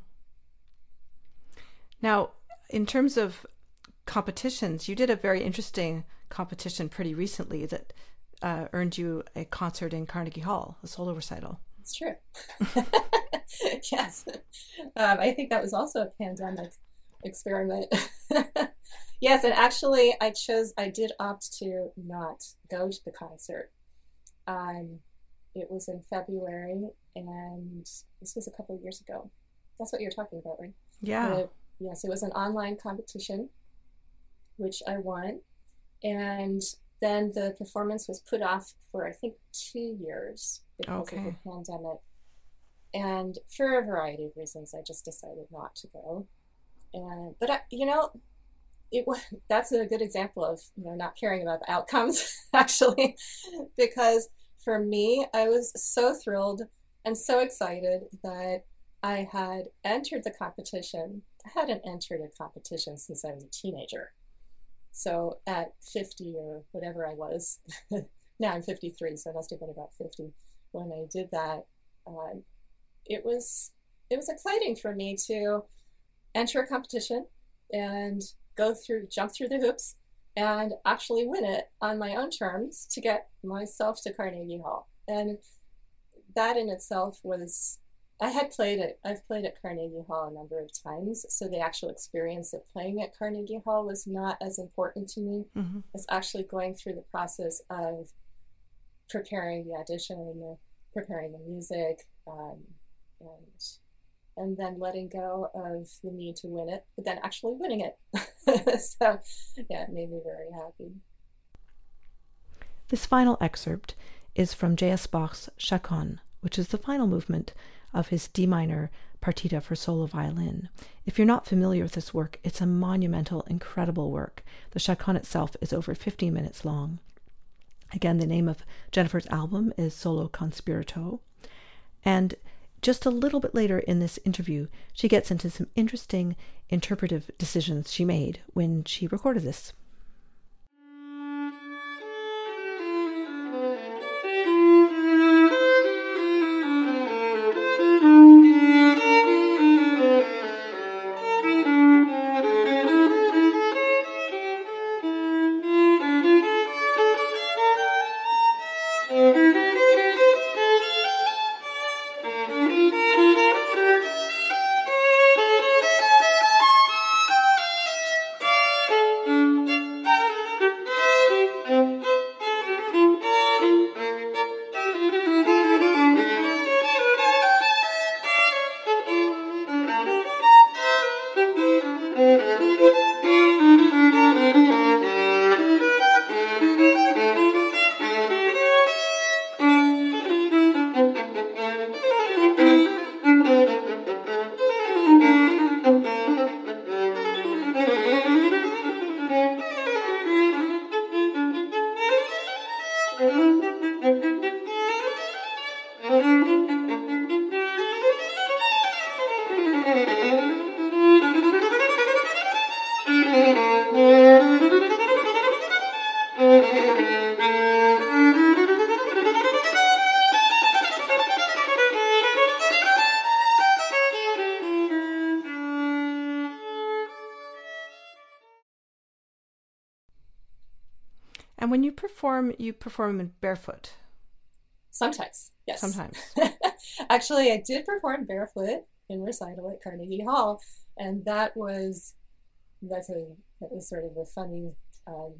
Now, in terms of competitions, you did a very interesting competition pretty recently that uh, earned you a concert in Carnegie Hall, a solo recital. It's true. Yes. Um, I think that was also a pandemic experiment. Yes, and actually I chose, I did opt to not go to the concert. Um, it was in February, and this was a couple of years ago. That's what you're talking about, right? Yeah. Uh, yes, it was an online competition, which I won. And then the performance was put off for, I think, two years because okay. of the pandemic. And for a variety of reasons, I just decided not to go. And but I, you know, it that's a good example of, you know, not caring about the outcomes, actually, because for me, I was so thrilled and so excited that I had entered the competition. I hadn't entered a competition since I was a teenager. So at fifty or whatever I was, now I'm fifty-three, so I must have been about fifty when I did that. Uh, it was it was exciting for me to enter a competition and go through, jump through the hoops, and actually win it on my own terms to get myself to Carnegie Hall. And that in itself was, I had played it, I've played at Carnegie Hall a number of times, so the actual experience of playing at Carnegie Hall was not as important to me mm-hmm. as actually going through the process of preparing the audition, preparing the music, um, and and then letting go of the need to win it, but then actually winning it. So, yeah, it made me very happy. This final excerpt is from J S Bach's Chaconne, which is the final movement of his D minor partita for solo violin. If you're not familiar with this work, it's a monumental, incredible work. The Chaconne itself is over fifteen minutes long. Again, the name of Jennifer's album is Solo con Spirito. And just a little bit later in this interview, she gets into some interesting interpretive decisions she made when she recorded this. when you perform, you perform in barefoot? Sometimes, yes. Sometimes. Actually, I did perform barefoot in recital at Carnegie Hall, and that was that's a that was sort of a funny, um,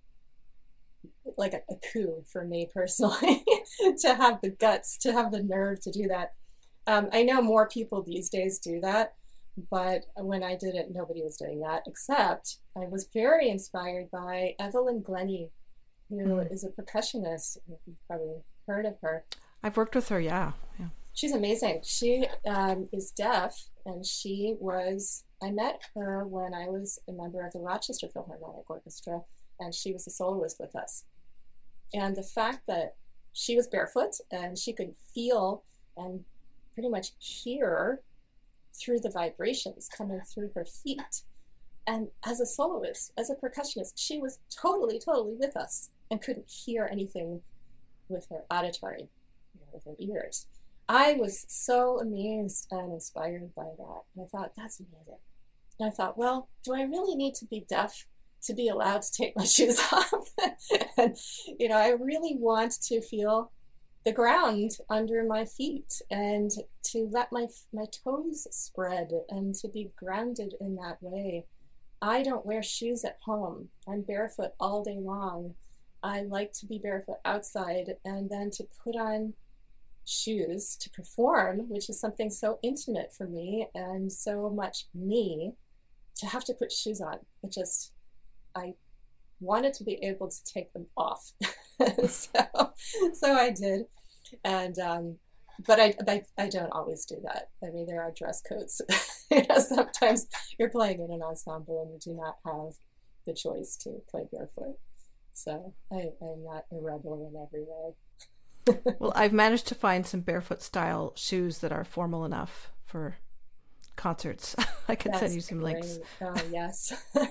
like a, a coup for me personally, to have the guts, to have the nerve to do that. Um, I know more people these days do that, but when I did it, nobody was doing that, except I was very inspired by Evelyn Glennie, who mm. is a percussionist. You've probably heard of her. I've worked with her, yeah. yeah. She's amazing. She um, is deaf, and she was, I met her when I was a member of the Rochester Philharmonic Orchestra, and she was a soloist with us. And the fact that she was barefoot and she could feel and pretty much hear through the vibrations coming through her feet. And as a soloist, as a percussionist, she was totally, totally with us and couldn't hear anything with her auditory, you know, with her ears. I was so amazed and inspired by that. And I thought, that's amazing. And I thought, well, do I really need to be deaf to be allowed to take my shoes off? And, you know, I really want to feel the ground under my feet and to let my my toes spread and to be grounded in that way. I don't wear shoes at home. I'm barefoot all day long. I like to be barefoot outside, and then to put on shoes to perform, which is something so intimate for me and so much me, to have to put shoes on. It just, I wanted to be able to take them off. so, so I did. And, um, but I, I, I don't always do that. I mean, there are dress codes. You know, sometimes you're playing in an ensemble and you do not have the choice to play barefoot. So I, I'm not a rebel in every way. Well, I've managed to find some barefoot style shoes that are formal enough for concerts. I can That's send you some great. links. Oh, yes.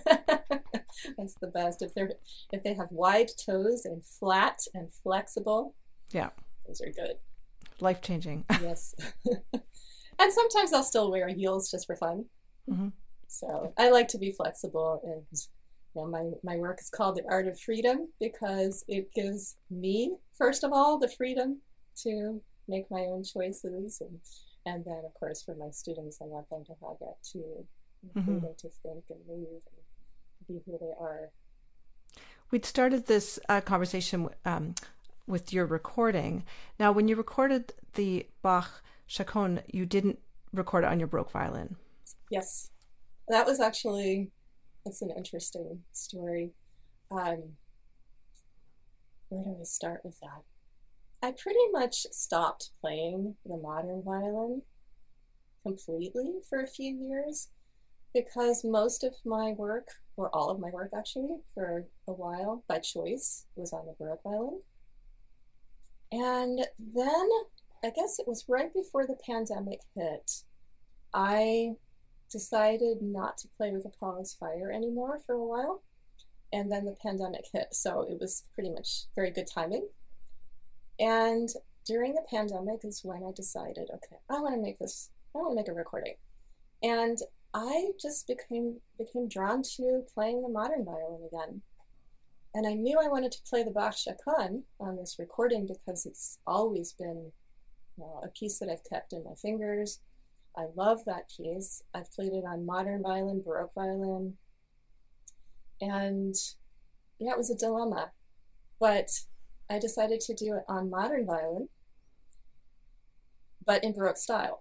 That's the best. If they're if they have wide toes and flat and flexible, yeah, those are good. Life changing. Yes. And sometimes I'll still wear heels just for fun. Mm-hmm. So I like to be flexible, and you know, my my work is called The Art of Freedom because it gives me, first of all, the freedom to make my own choices, and and then of course for my students, I want them to have that too, mm-hmm. freedom to think and move and be who they are. We'd started this uh, conversation um, with your recording. Now, when you recorded the Bach Chaconne, you didn't record it on your Baroque violin. Yes, that was actually, it's an interesting story. Um, where do we start with that? I pretty much stopped playing the modern violin completely for a few years because most of my work, or all of my work actually, for a while, by choice, was on the Baroque violin. And then, I guess it was right before the pandemic hit, I decided not to play with Apollo's Fire anymore for a while. And then the pandemic hit, so it was pretty much very good timing. And during the pandemic is when I decided, okay, I want to make this, I want to make a recording. And I just became became drawn to playing the modern violin again. And I knew I wanted to play the Bach Chaconne on this recording because it's always been, you know, a piece that I've kept in my fingers. I love that piece. I've played it on modern violin, Baroque violin. And yeah, it was a dilemma. But I decided to do it on modern violin, but in Baroque style.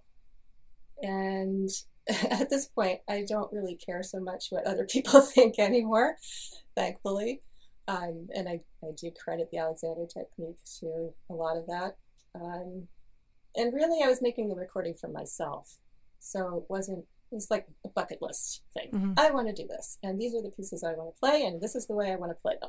And at this point, I don't really care so much what other people think anymore, thankfully. Um, and I, I do credit the Alexander technique to a lot of that. Um, and really, I was making the recording for myself. So it wasn't, it was like a bucket list thing. Mm-hmm. I want to do this, and these are the pieces I want to play, and this is the way I want to play them.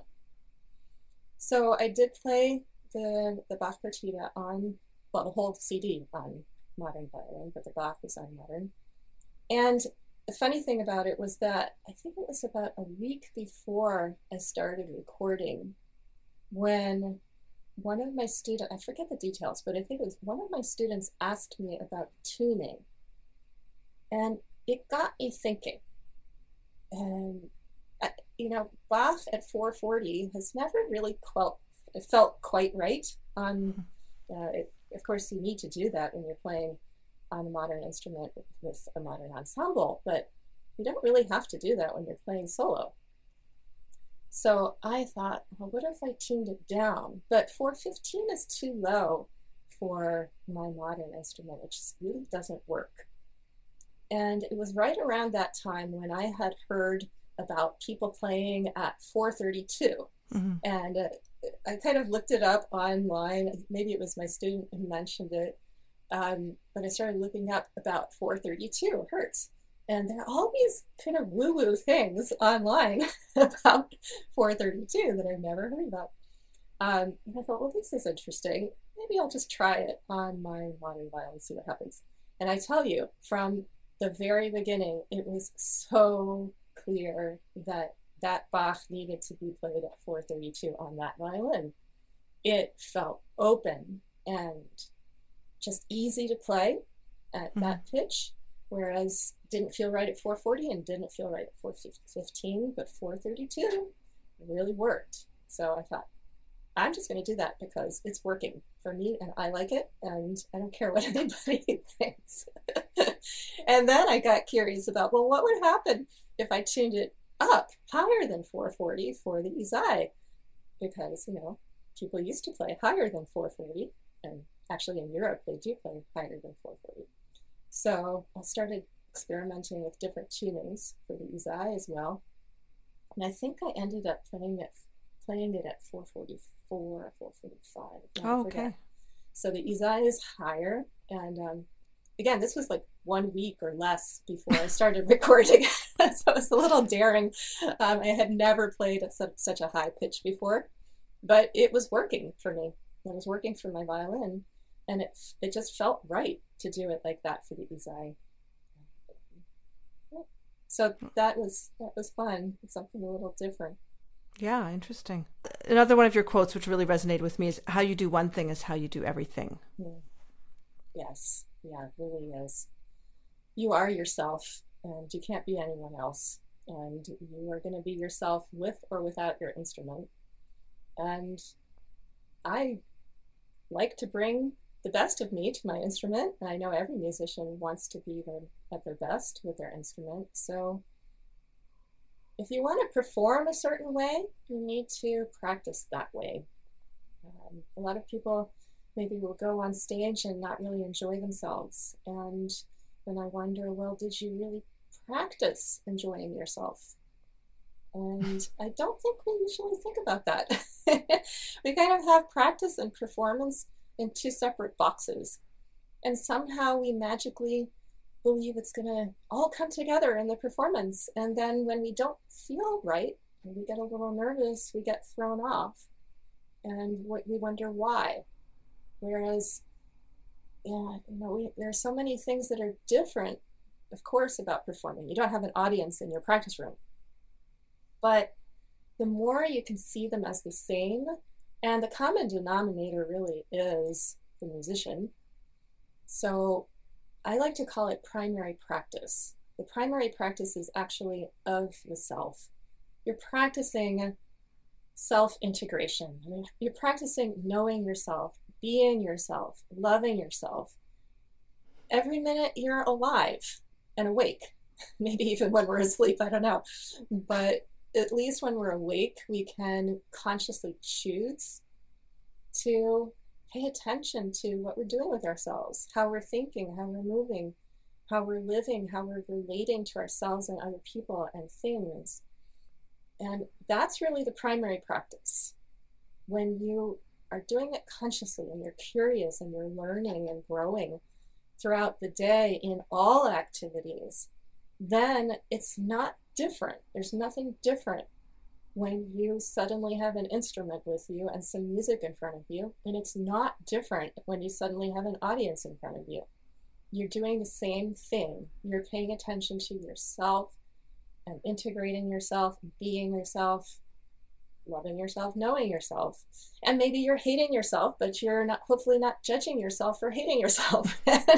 So I did play the, the Bach Partita on, well, the whole C D on modern violin, but the Bach was on modern. And the funny thing about it was that I think it was about a week before I started recording when one of my students, I forget the details, but I think it was one of my students asked me about tuning. And it got me thinking. And I, you know, Bach at four forty has never really quite, it felt quite right. On, uh, it, of course, you need to do that when you're playing on a modern instrument with a modern ensemble, but you don't really have to do that when you're playing solo. So I thought, well, what if I tuned it down? But four fifteen is too low for my modern instrument. It just really doesn't work. And it was right around that time when I had heard about people playing at four thirty-two. Mm-hmm. And uh, I kind of looked it up online. Maybe it was my student who mentioned it. Um, but I started looking up about four thirty-two hertz. And there are all these kind of woo-woo things online about four thirty-two that I've never heard about. Um, and I thought, well, this is interesting. Maybe I'll just try it on my modern violin and see what happens. And I tell you, from the very beginning, it was so clear that that Bach needed to be played at four thirty-two on that violin. It felt open and just easy to play at mm-hmm. that pitch, whereas didn't feel right at four forty and didn't feel right at four fifteen, but four thirty-two really worked. So I thought, I'm just going to do that because it's working for me and I like it and I don't care what anybody thinks. And then I got curious about, well, what would happen if I tuned it up higher than four forty for the Izai? Because, you know, people used to play higher than four forty, and actually in Europe they do play higher than four forty. So I started experimenting with different tunings for the Izai as well. And I think I ended up playing it playing it at four forty-four, four forty-five. Oh, okay. So the Izai is higher. And um, again, this was like one week or less before I started recording. So it was a little daring. Um, I had never played at such, such a high pitch before, but it was working for me. It was working for my violin. And it it just felt right to do it like that for the Izai. So that was that was fun. It's something a little different. Yeah, interesting. Another one of your quotes which really resonated with me is, how you do one thing is how you do everything. Mm. Yes. Yeah, it really is. You are yourself and you can't be anyone else. And you are going to be yourself with or without your instrument. And I like to bring the best of me to my instrument. And I know every musician wants to be their, at their best with their instrument. So if you want to perform a certain way, you need to practice that way. Um, a lot of people maybe will go on stage and not really enjoy themselves. And then I wonder, well, did you really practice enjoying yourself? And I don't think we usually think about that. We kind of have practice and performance in two separate boxes. And somehow we magically believe it's going to all come together in the performance. And then when we don't feel right, and we get a little nervous, we get thrown off. And we wonder why. Whereas, yeah, you know, we, there are so many things that are different, of course, about performing. You don't have an audience in your practice room. But the more you can see them as the same, and the common denominator really is the musician. So I like to call it primary practice. The primary practice is actually of the self. You're practicing self-integration. You're practicing knowing yourself, being yourself, loving yourself. Every minute you're alive and awake. Maybe even when we're asleep, I don't know. But at least when we're awake, we can consciously choose to pay attention to what we're doing with ourselves, how we're thinking, how we're moving, how we're living, how we're relating to ourselves and other people and things. And that's really the primary practice. When you are doing it consciously and you're curious and you're learning and growing throughout the day in all activities, then it's not different. There's nothing different when you suddenly have an instrument with you and some music in front of you, and it's not different when you suddenly have an audience in front of you. You're doing the same thing. You're paying attention to yourself and integrating yourself, being yourself, loving yourself, knowing yourself. And maybe you're hating yourself, but you're not, hopefully not judging yourself for hating yourself.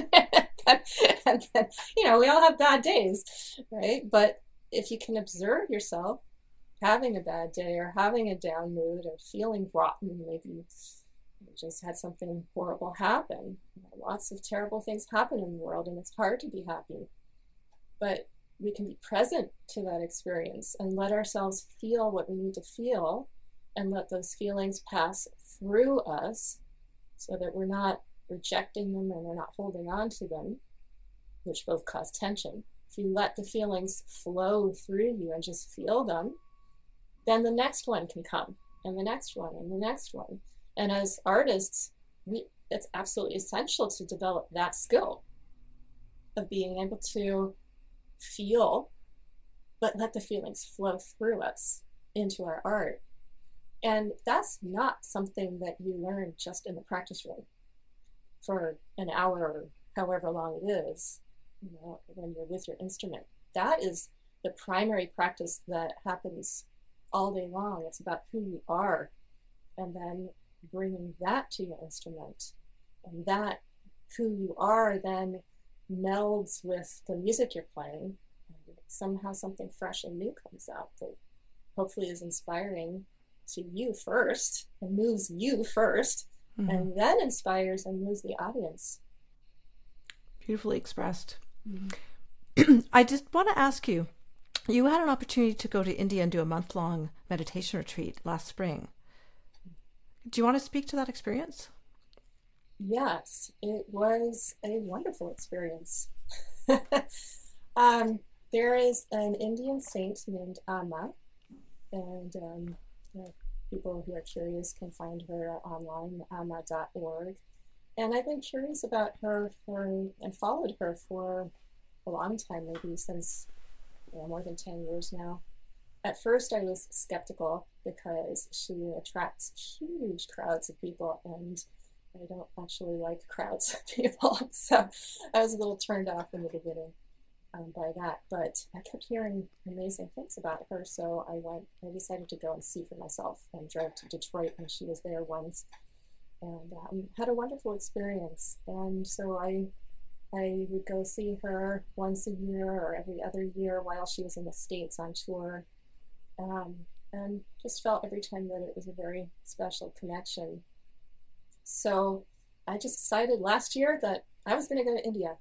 And then, you know, we all have bad days, right? But if you can observe yourself having a bad day or having a down mood or feeling rotten. Maybe you just had something horrible happen. Lots of terrible things happen in the world, and it's hard to be happy. But we can be present to that experience and let ourselves feel what we need to feel, and let those feelings pass through us so that we're not rejecting them and we're not holding on to them, which both cause tension. If you let the feelings flow through you and just feel them, then the next one can come, and the next one, and the next one. And as artists, we, it's absolutely essential to develop that skill of being able to feel, but let the feelings flow through us into our art. And that's not something that you learn just in the practice room for an hour or however long it is, you know, when you're with your instrument. That is the primary practice that happens all day long. It's about who you are, and then bringing that to your instrument. And that who you are then melds with the music you're playing, and somehow something fresh and new comes out that hopefully is inspiring to you first and moves you first, mm-hmm. and then inspires and moves the audience. Beautifully expressed. Mm-hmm. I just want to ask you, you had an opportunity to go to India and do a month-long meditation retreat last spring. Do you want to speak to that experience? Yes, it was a wonderful experience. um, there is an Indian saint named Amma, and um, you know, people who are curious can find her online, amma dot org. And I've been curious about her for and followed her for a long time, maybe since you know, more than ten years now. At first, I was skeptical because she attracts huge crowds of people, and I don't actually like crowds of people. So I was a little turned off in the beginning um, by that. But I kept hearing amazing things about her, so I went. I decided to go and see for myself, and drove to Detroit when she was there once, and um, had a wonderful experience. And so I. I would go see her once a year or every other year while she was in the States on tour. Um, and just felt every time that it was a very special connection. So I just decided last year that I was going to go to India.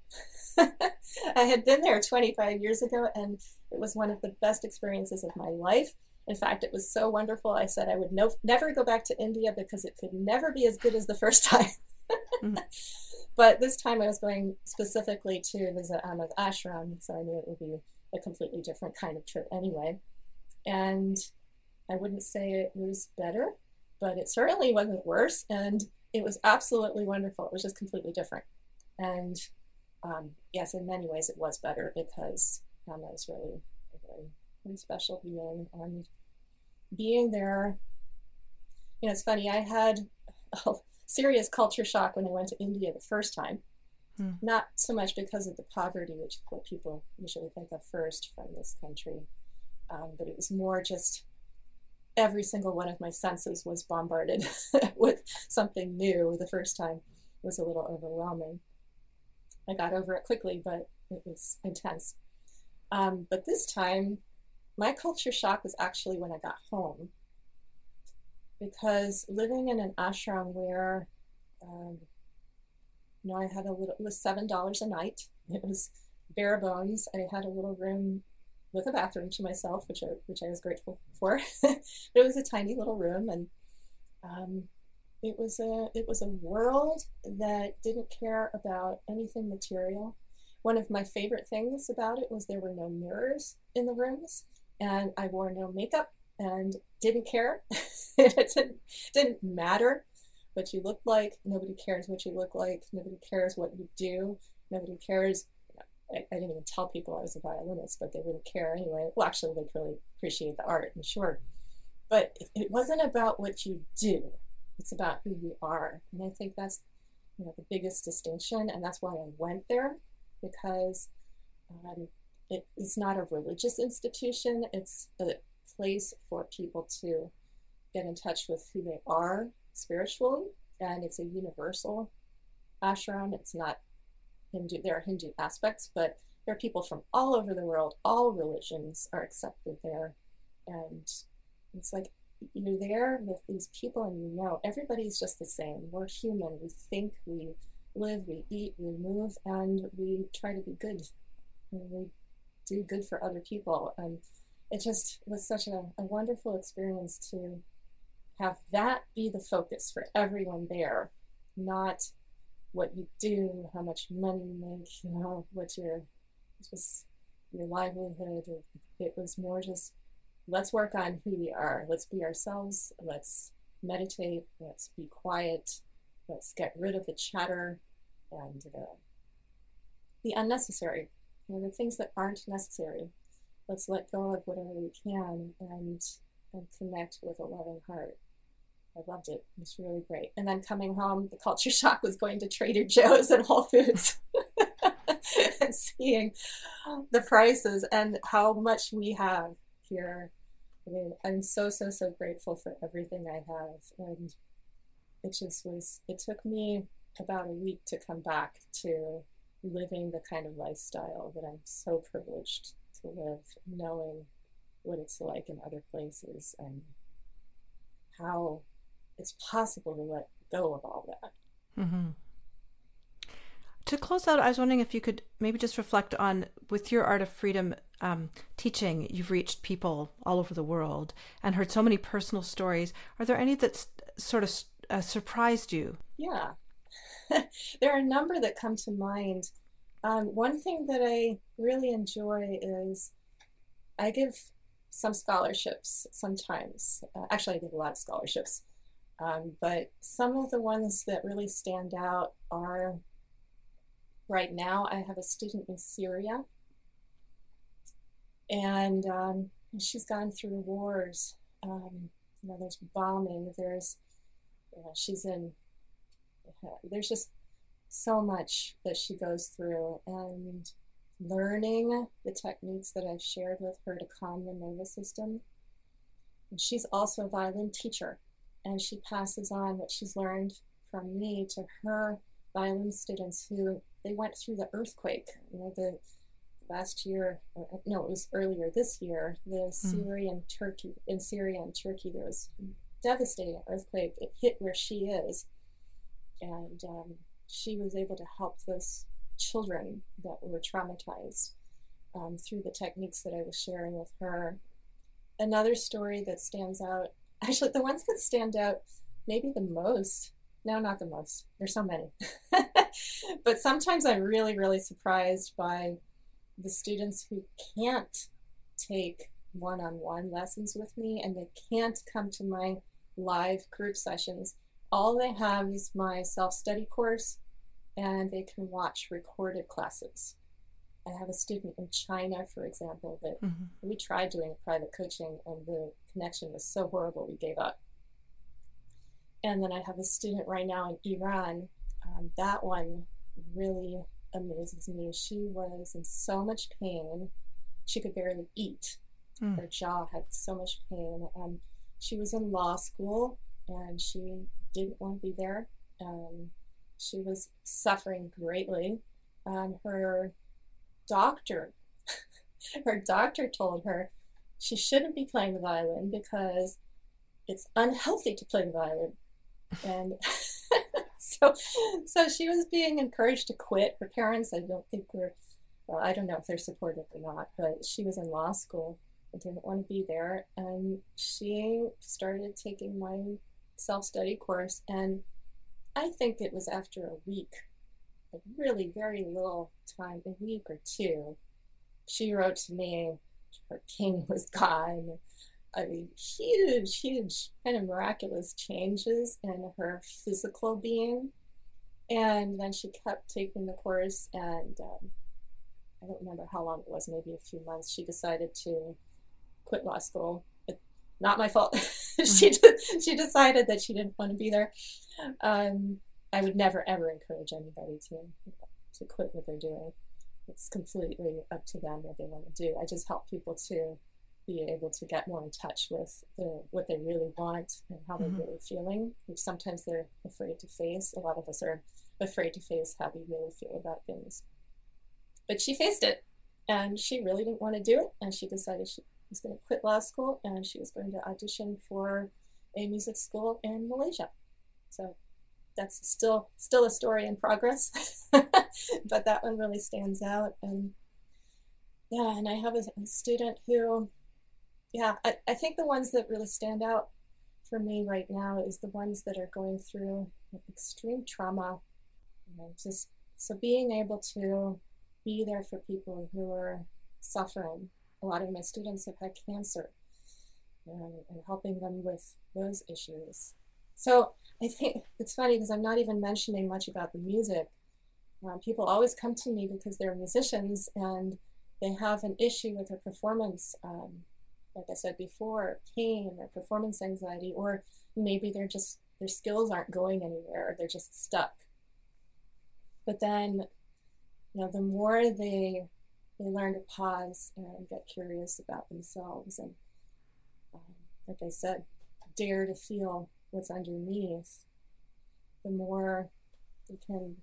I had been there twenty-five years ago, and it was one of the best experiences of my life. In fact, it was so wonderful, I said I would no, never go back to India because it could never be as good as the first time. mm-hmm. But this time I was going specifically to visit Amma's ashram, so I knew it would be a completely different kind of trip anyway. And I wouldn't say it was better, but it certainly wasn't worse, and it was absolutely wonderful. It was just completely different. And um, yes, in many ways it was better because Amma is really a very, very special being. And being there, you know, it's funny, I had a serious culture shock when I went to India the first time. Hmm. Not so much because of the poverty, which is what people usually think of first from this country, um, but it was more just every single one of my senses was bombarded with something new the first time. It was a little overwhelming. I got over it quickly, but it was intense. Um, but this time, my culture shock was actually when I got home. Because living in an ashram where, um, you know, I had a little, it was seven dollars a night. It was bare bones. I had a little room with a bathroom to myself, which I, which I was grateful for. But it was a tiny little room, and um, it was a it was a world that didn't care about anything material. One of my favorite things about it was there were no mirrors in the rooms, and I wore no makeup and didn't care. It didn't, didn't matter what you look like. Nobody cares what you look like. Nobody cares what you do. Nobody cares. I, I didn't even tell people I was a violinist, but they wouldn't care anyway. Well, actually, they'd really appreciate the art, I'm sure. But it, it wasn't about what you do. It's about who you are. And I think that's, you know, the biggest distinction. And that's why I went there, because um, it, it's not a religious institution. It's a place for people to get in touch with who they are spiritually, and it's a universal ashram. It's not Hindu. There are Hindu aspects, but there are people from all over the world. All religions are accepted there, And it's like you're there with these people and you know everybody's just the same. We're human. We think, we live, we eat, we move, and we try to be good. And we do good for other people. And it just was such a, a wonderful experience to have that be the focus for everyone there, not what you do, how much money you make, you know, what your just your livelihood. It was more just, let's work on who we are. Let's be ourselves. Let's meditate. Let's be quiet. Let's get rid of the chatter and uh, the unnecessary, you know, the things that aren't necessary. Let's let go of whatever we can and and connect with a loving heart. I loved it. It was really great. And then coming home, the culture shock was going to Trader Joe's and Whole Foods and seeing the prices and how much we have here. I mean, I'm so, so, so grateful for everything I have. And it just was, it took me about a week to come back to living the kind of lifestyle that I'm so privileged to live, knowing what it's like in other places and how it's possible to let go of all that. Mm-hmm. To close out, I was wondering if you could maybe just reflect on, with your Art of Freedom um, teaching, you've reached people all over the world and heard so many personal stories. Are there any that sort of uh, surprised you? Yeah. There are a number that come to mind. Um, one thing that I really enjoy is I give some scholarships sometimes. Uh, actually, I give a lot of scholarships. Um, but some of the ones that really stand out are, right now, I have a student in Syria. And um, she's gone through wars. Um, you know, there's bombing. There's, you know, she's in, there's just so much that she goes through. And learning the techniques that I've shared with her to calm the nervous system. And she's also a violin teacher. And she passes on what she's learned from me to her violin students who, they went through the earthquake. You know, the last year, or, no, it was earlier this year, the Syrian mm. Turkey, in Syria and Turkey, there was a devastating earthquake. It hit where she is. And um, she was able to help those children that were traumatized um, through the techniques that I was sharing with her. Another story that stands out, actually the ones that stand out maybe the most, no, not the most, there's so many, but sometimes I'm really, really surprised by the students who can't take one-on-one lessons with me and they can't come to my live group sessions. All they have is my self-study course and they can watch recorded classes. I have a student in China, for example, that mm-hmm. we tried doing private coaching and the connection was so horrible we gave up. And then I have a student right now in Iran. Um, that one really amazes me. She was in so much pain. She could barely eat. Mm. Her jaw had so much pain. Um, she was in law school and she didn't want to be there. Um, she was suffering greatly. Um, her doctor, her doctor told her she shouldn't be playing the violin because it's unhealthy to play the violin. And so, so she was being encouraged to quit. Her parents, I don't think were, well, I don't know if they're supportive or not, but she was in law school and didn't want to be there. And she started taking my self-study course. And I think it was after a week, like really very little time, a week or two, she wrote to me, her pain was gone. I mean, huge, huge kind of miraculous changes in her physical being. And then she kept taking the course and um, I don't remember how long it was, maybe a few months, she decided to quit law school. But not my fault. she did, she decided that she didn't want to be there. Um, I would never, ever encourage anybody to, to quit what they're doing. It's completely up to them what they want to do. I just help people to be able to get more in touch with the, what they really want and how they're mm-hmm. really feeling, which sometimes they're afraid to face. A lot of us are afraid to face how we really feel about things. But she faced it, and she really didn't want to do it, and she decided she, was going to quit law school, and she was going to audition for a music school in Malaysia. So that's still still a story in progress, but that one really stands out. And yeah, and I have a, a student who, yeah, I, I think the ones that really stand out for me right now is the ones that are going through extreme trauma. You know, just so being able to be there for people who are suffering. A lot of my students have had cancer, and, and helping them with those issues. So I think it's funny because I'm not even mentioning much about the music. Um, people always come to me because they're musicians and they have an issue with their performance, um, like I said before, pain or performance anxiety, or maybe they're just, their skills aren't going anywhere, or they're just stuck. But then, you know, the more they they learn to pause and get curious about themselves, and um, like I said, dare to feel what's underneath, the more we can,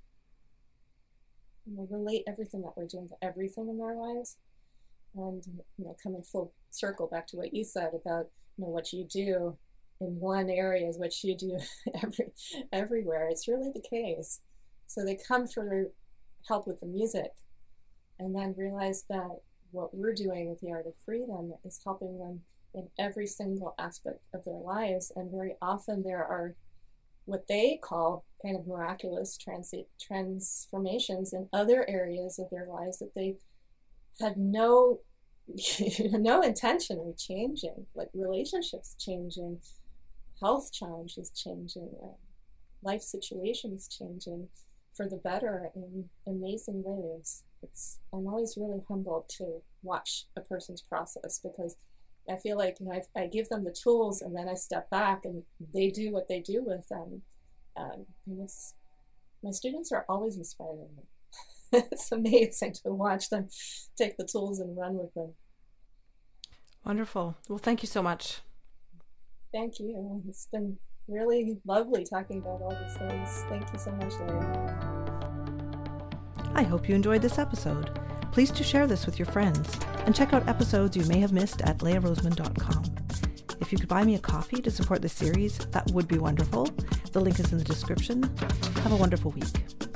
you know, relate everything that we're doing to everything in our lives. And, you know, come in full circle back to what you said about, you know, what you do in one area is what you do every everywhere. It's really the case. So they come for help with the music, and then realize that what we're doing with the Art of Freedom is helping them in every single aspect of their lives. And very often there are what they call kind of miraculous trans- transformations in other areas of their lives that they had no no intention of changing, like relationships changing, health challenges changing, life situations changing for the better in amazing ways. It's I'm always really humbled to watch a person's process, because I feel like, you know, I, I give them the tools and then I step back and they do what they do with them. Um, and it's, my students are always inspiring me. It's amazing to watch them take the tools and run with them. Wonderful. Well, thank you so much. Thank you. It's been really lovely talking about all these things. Thank you so much, Leah. I hope you enjoyed this episode. Please do share this with your friends, and check out episodes you may have missed at leah roseman dot com. If you could buy me a coffee to support the series, that would be wonderful. The link is in the description. Have a wonderful week.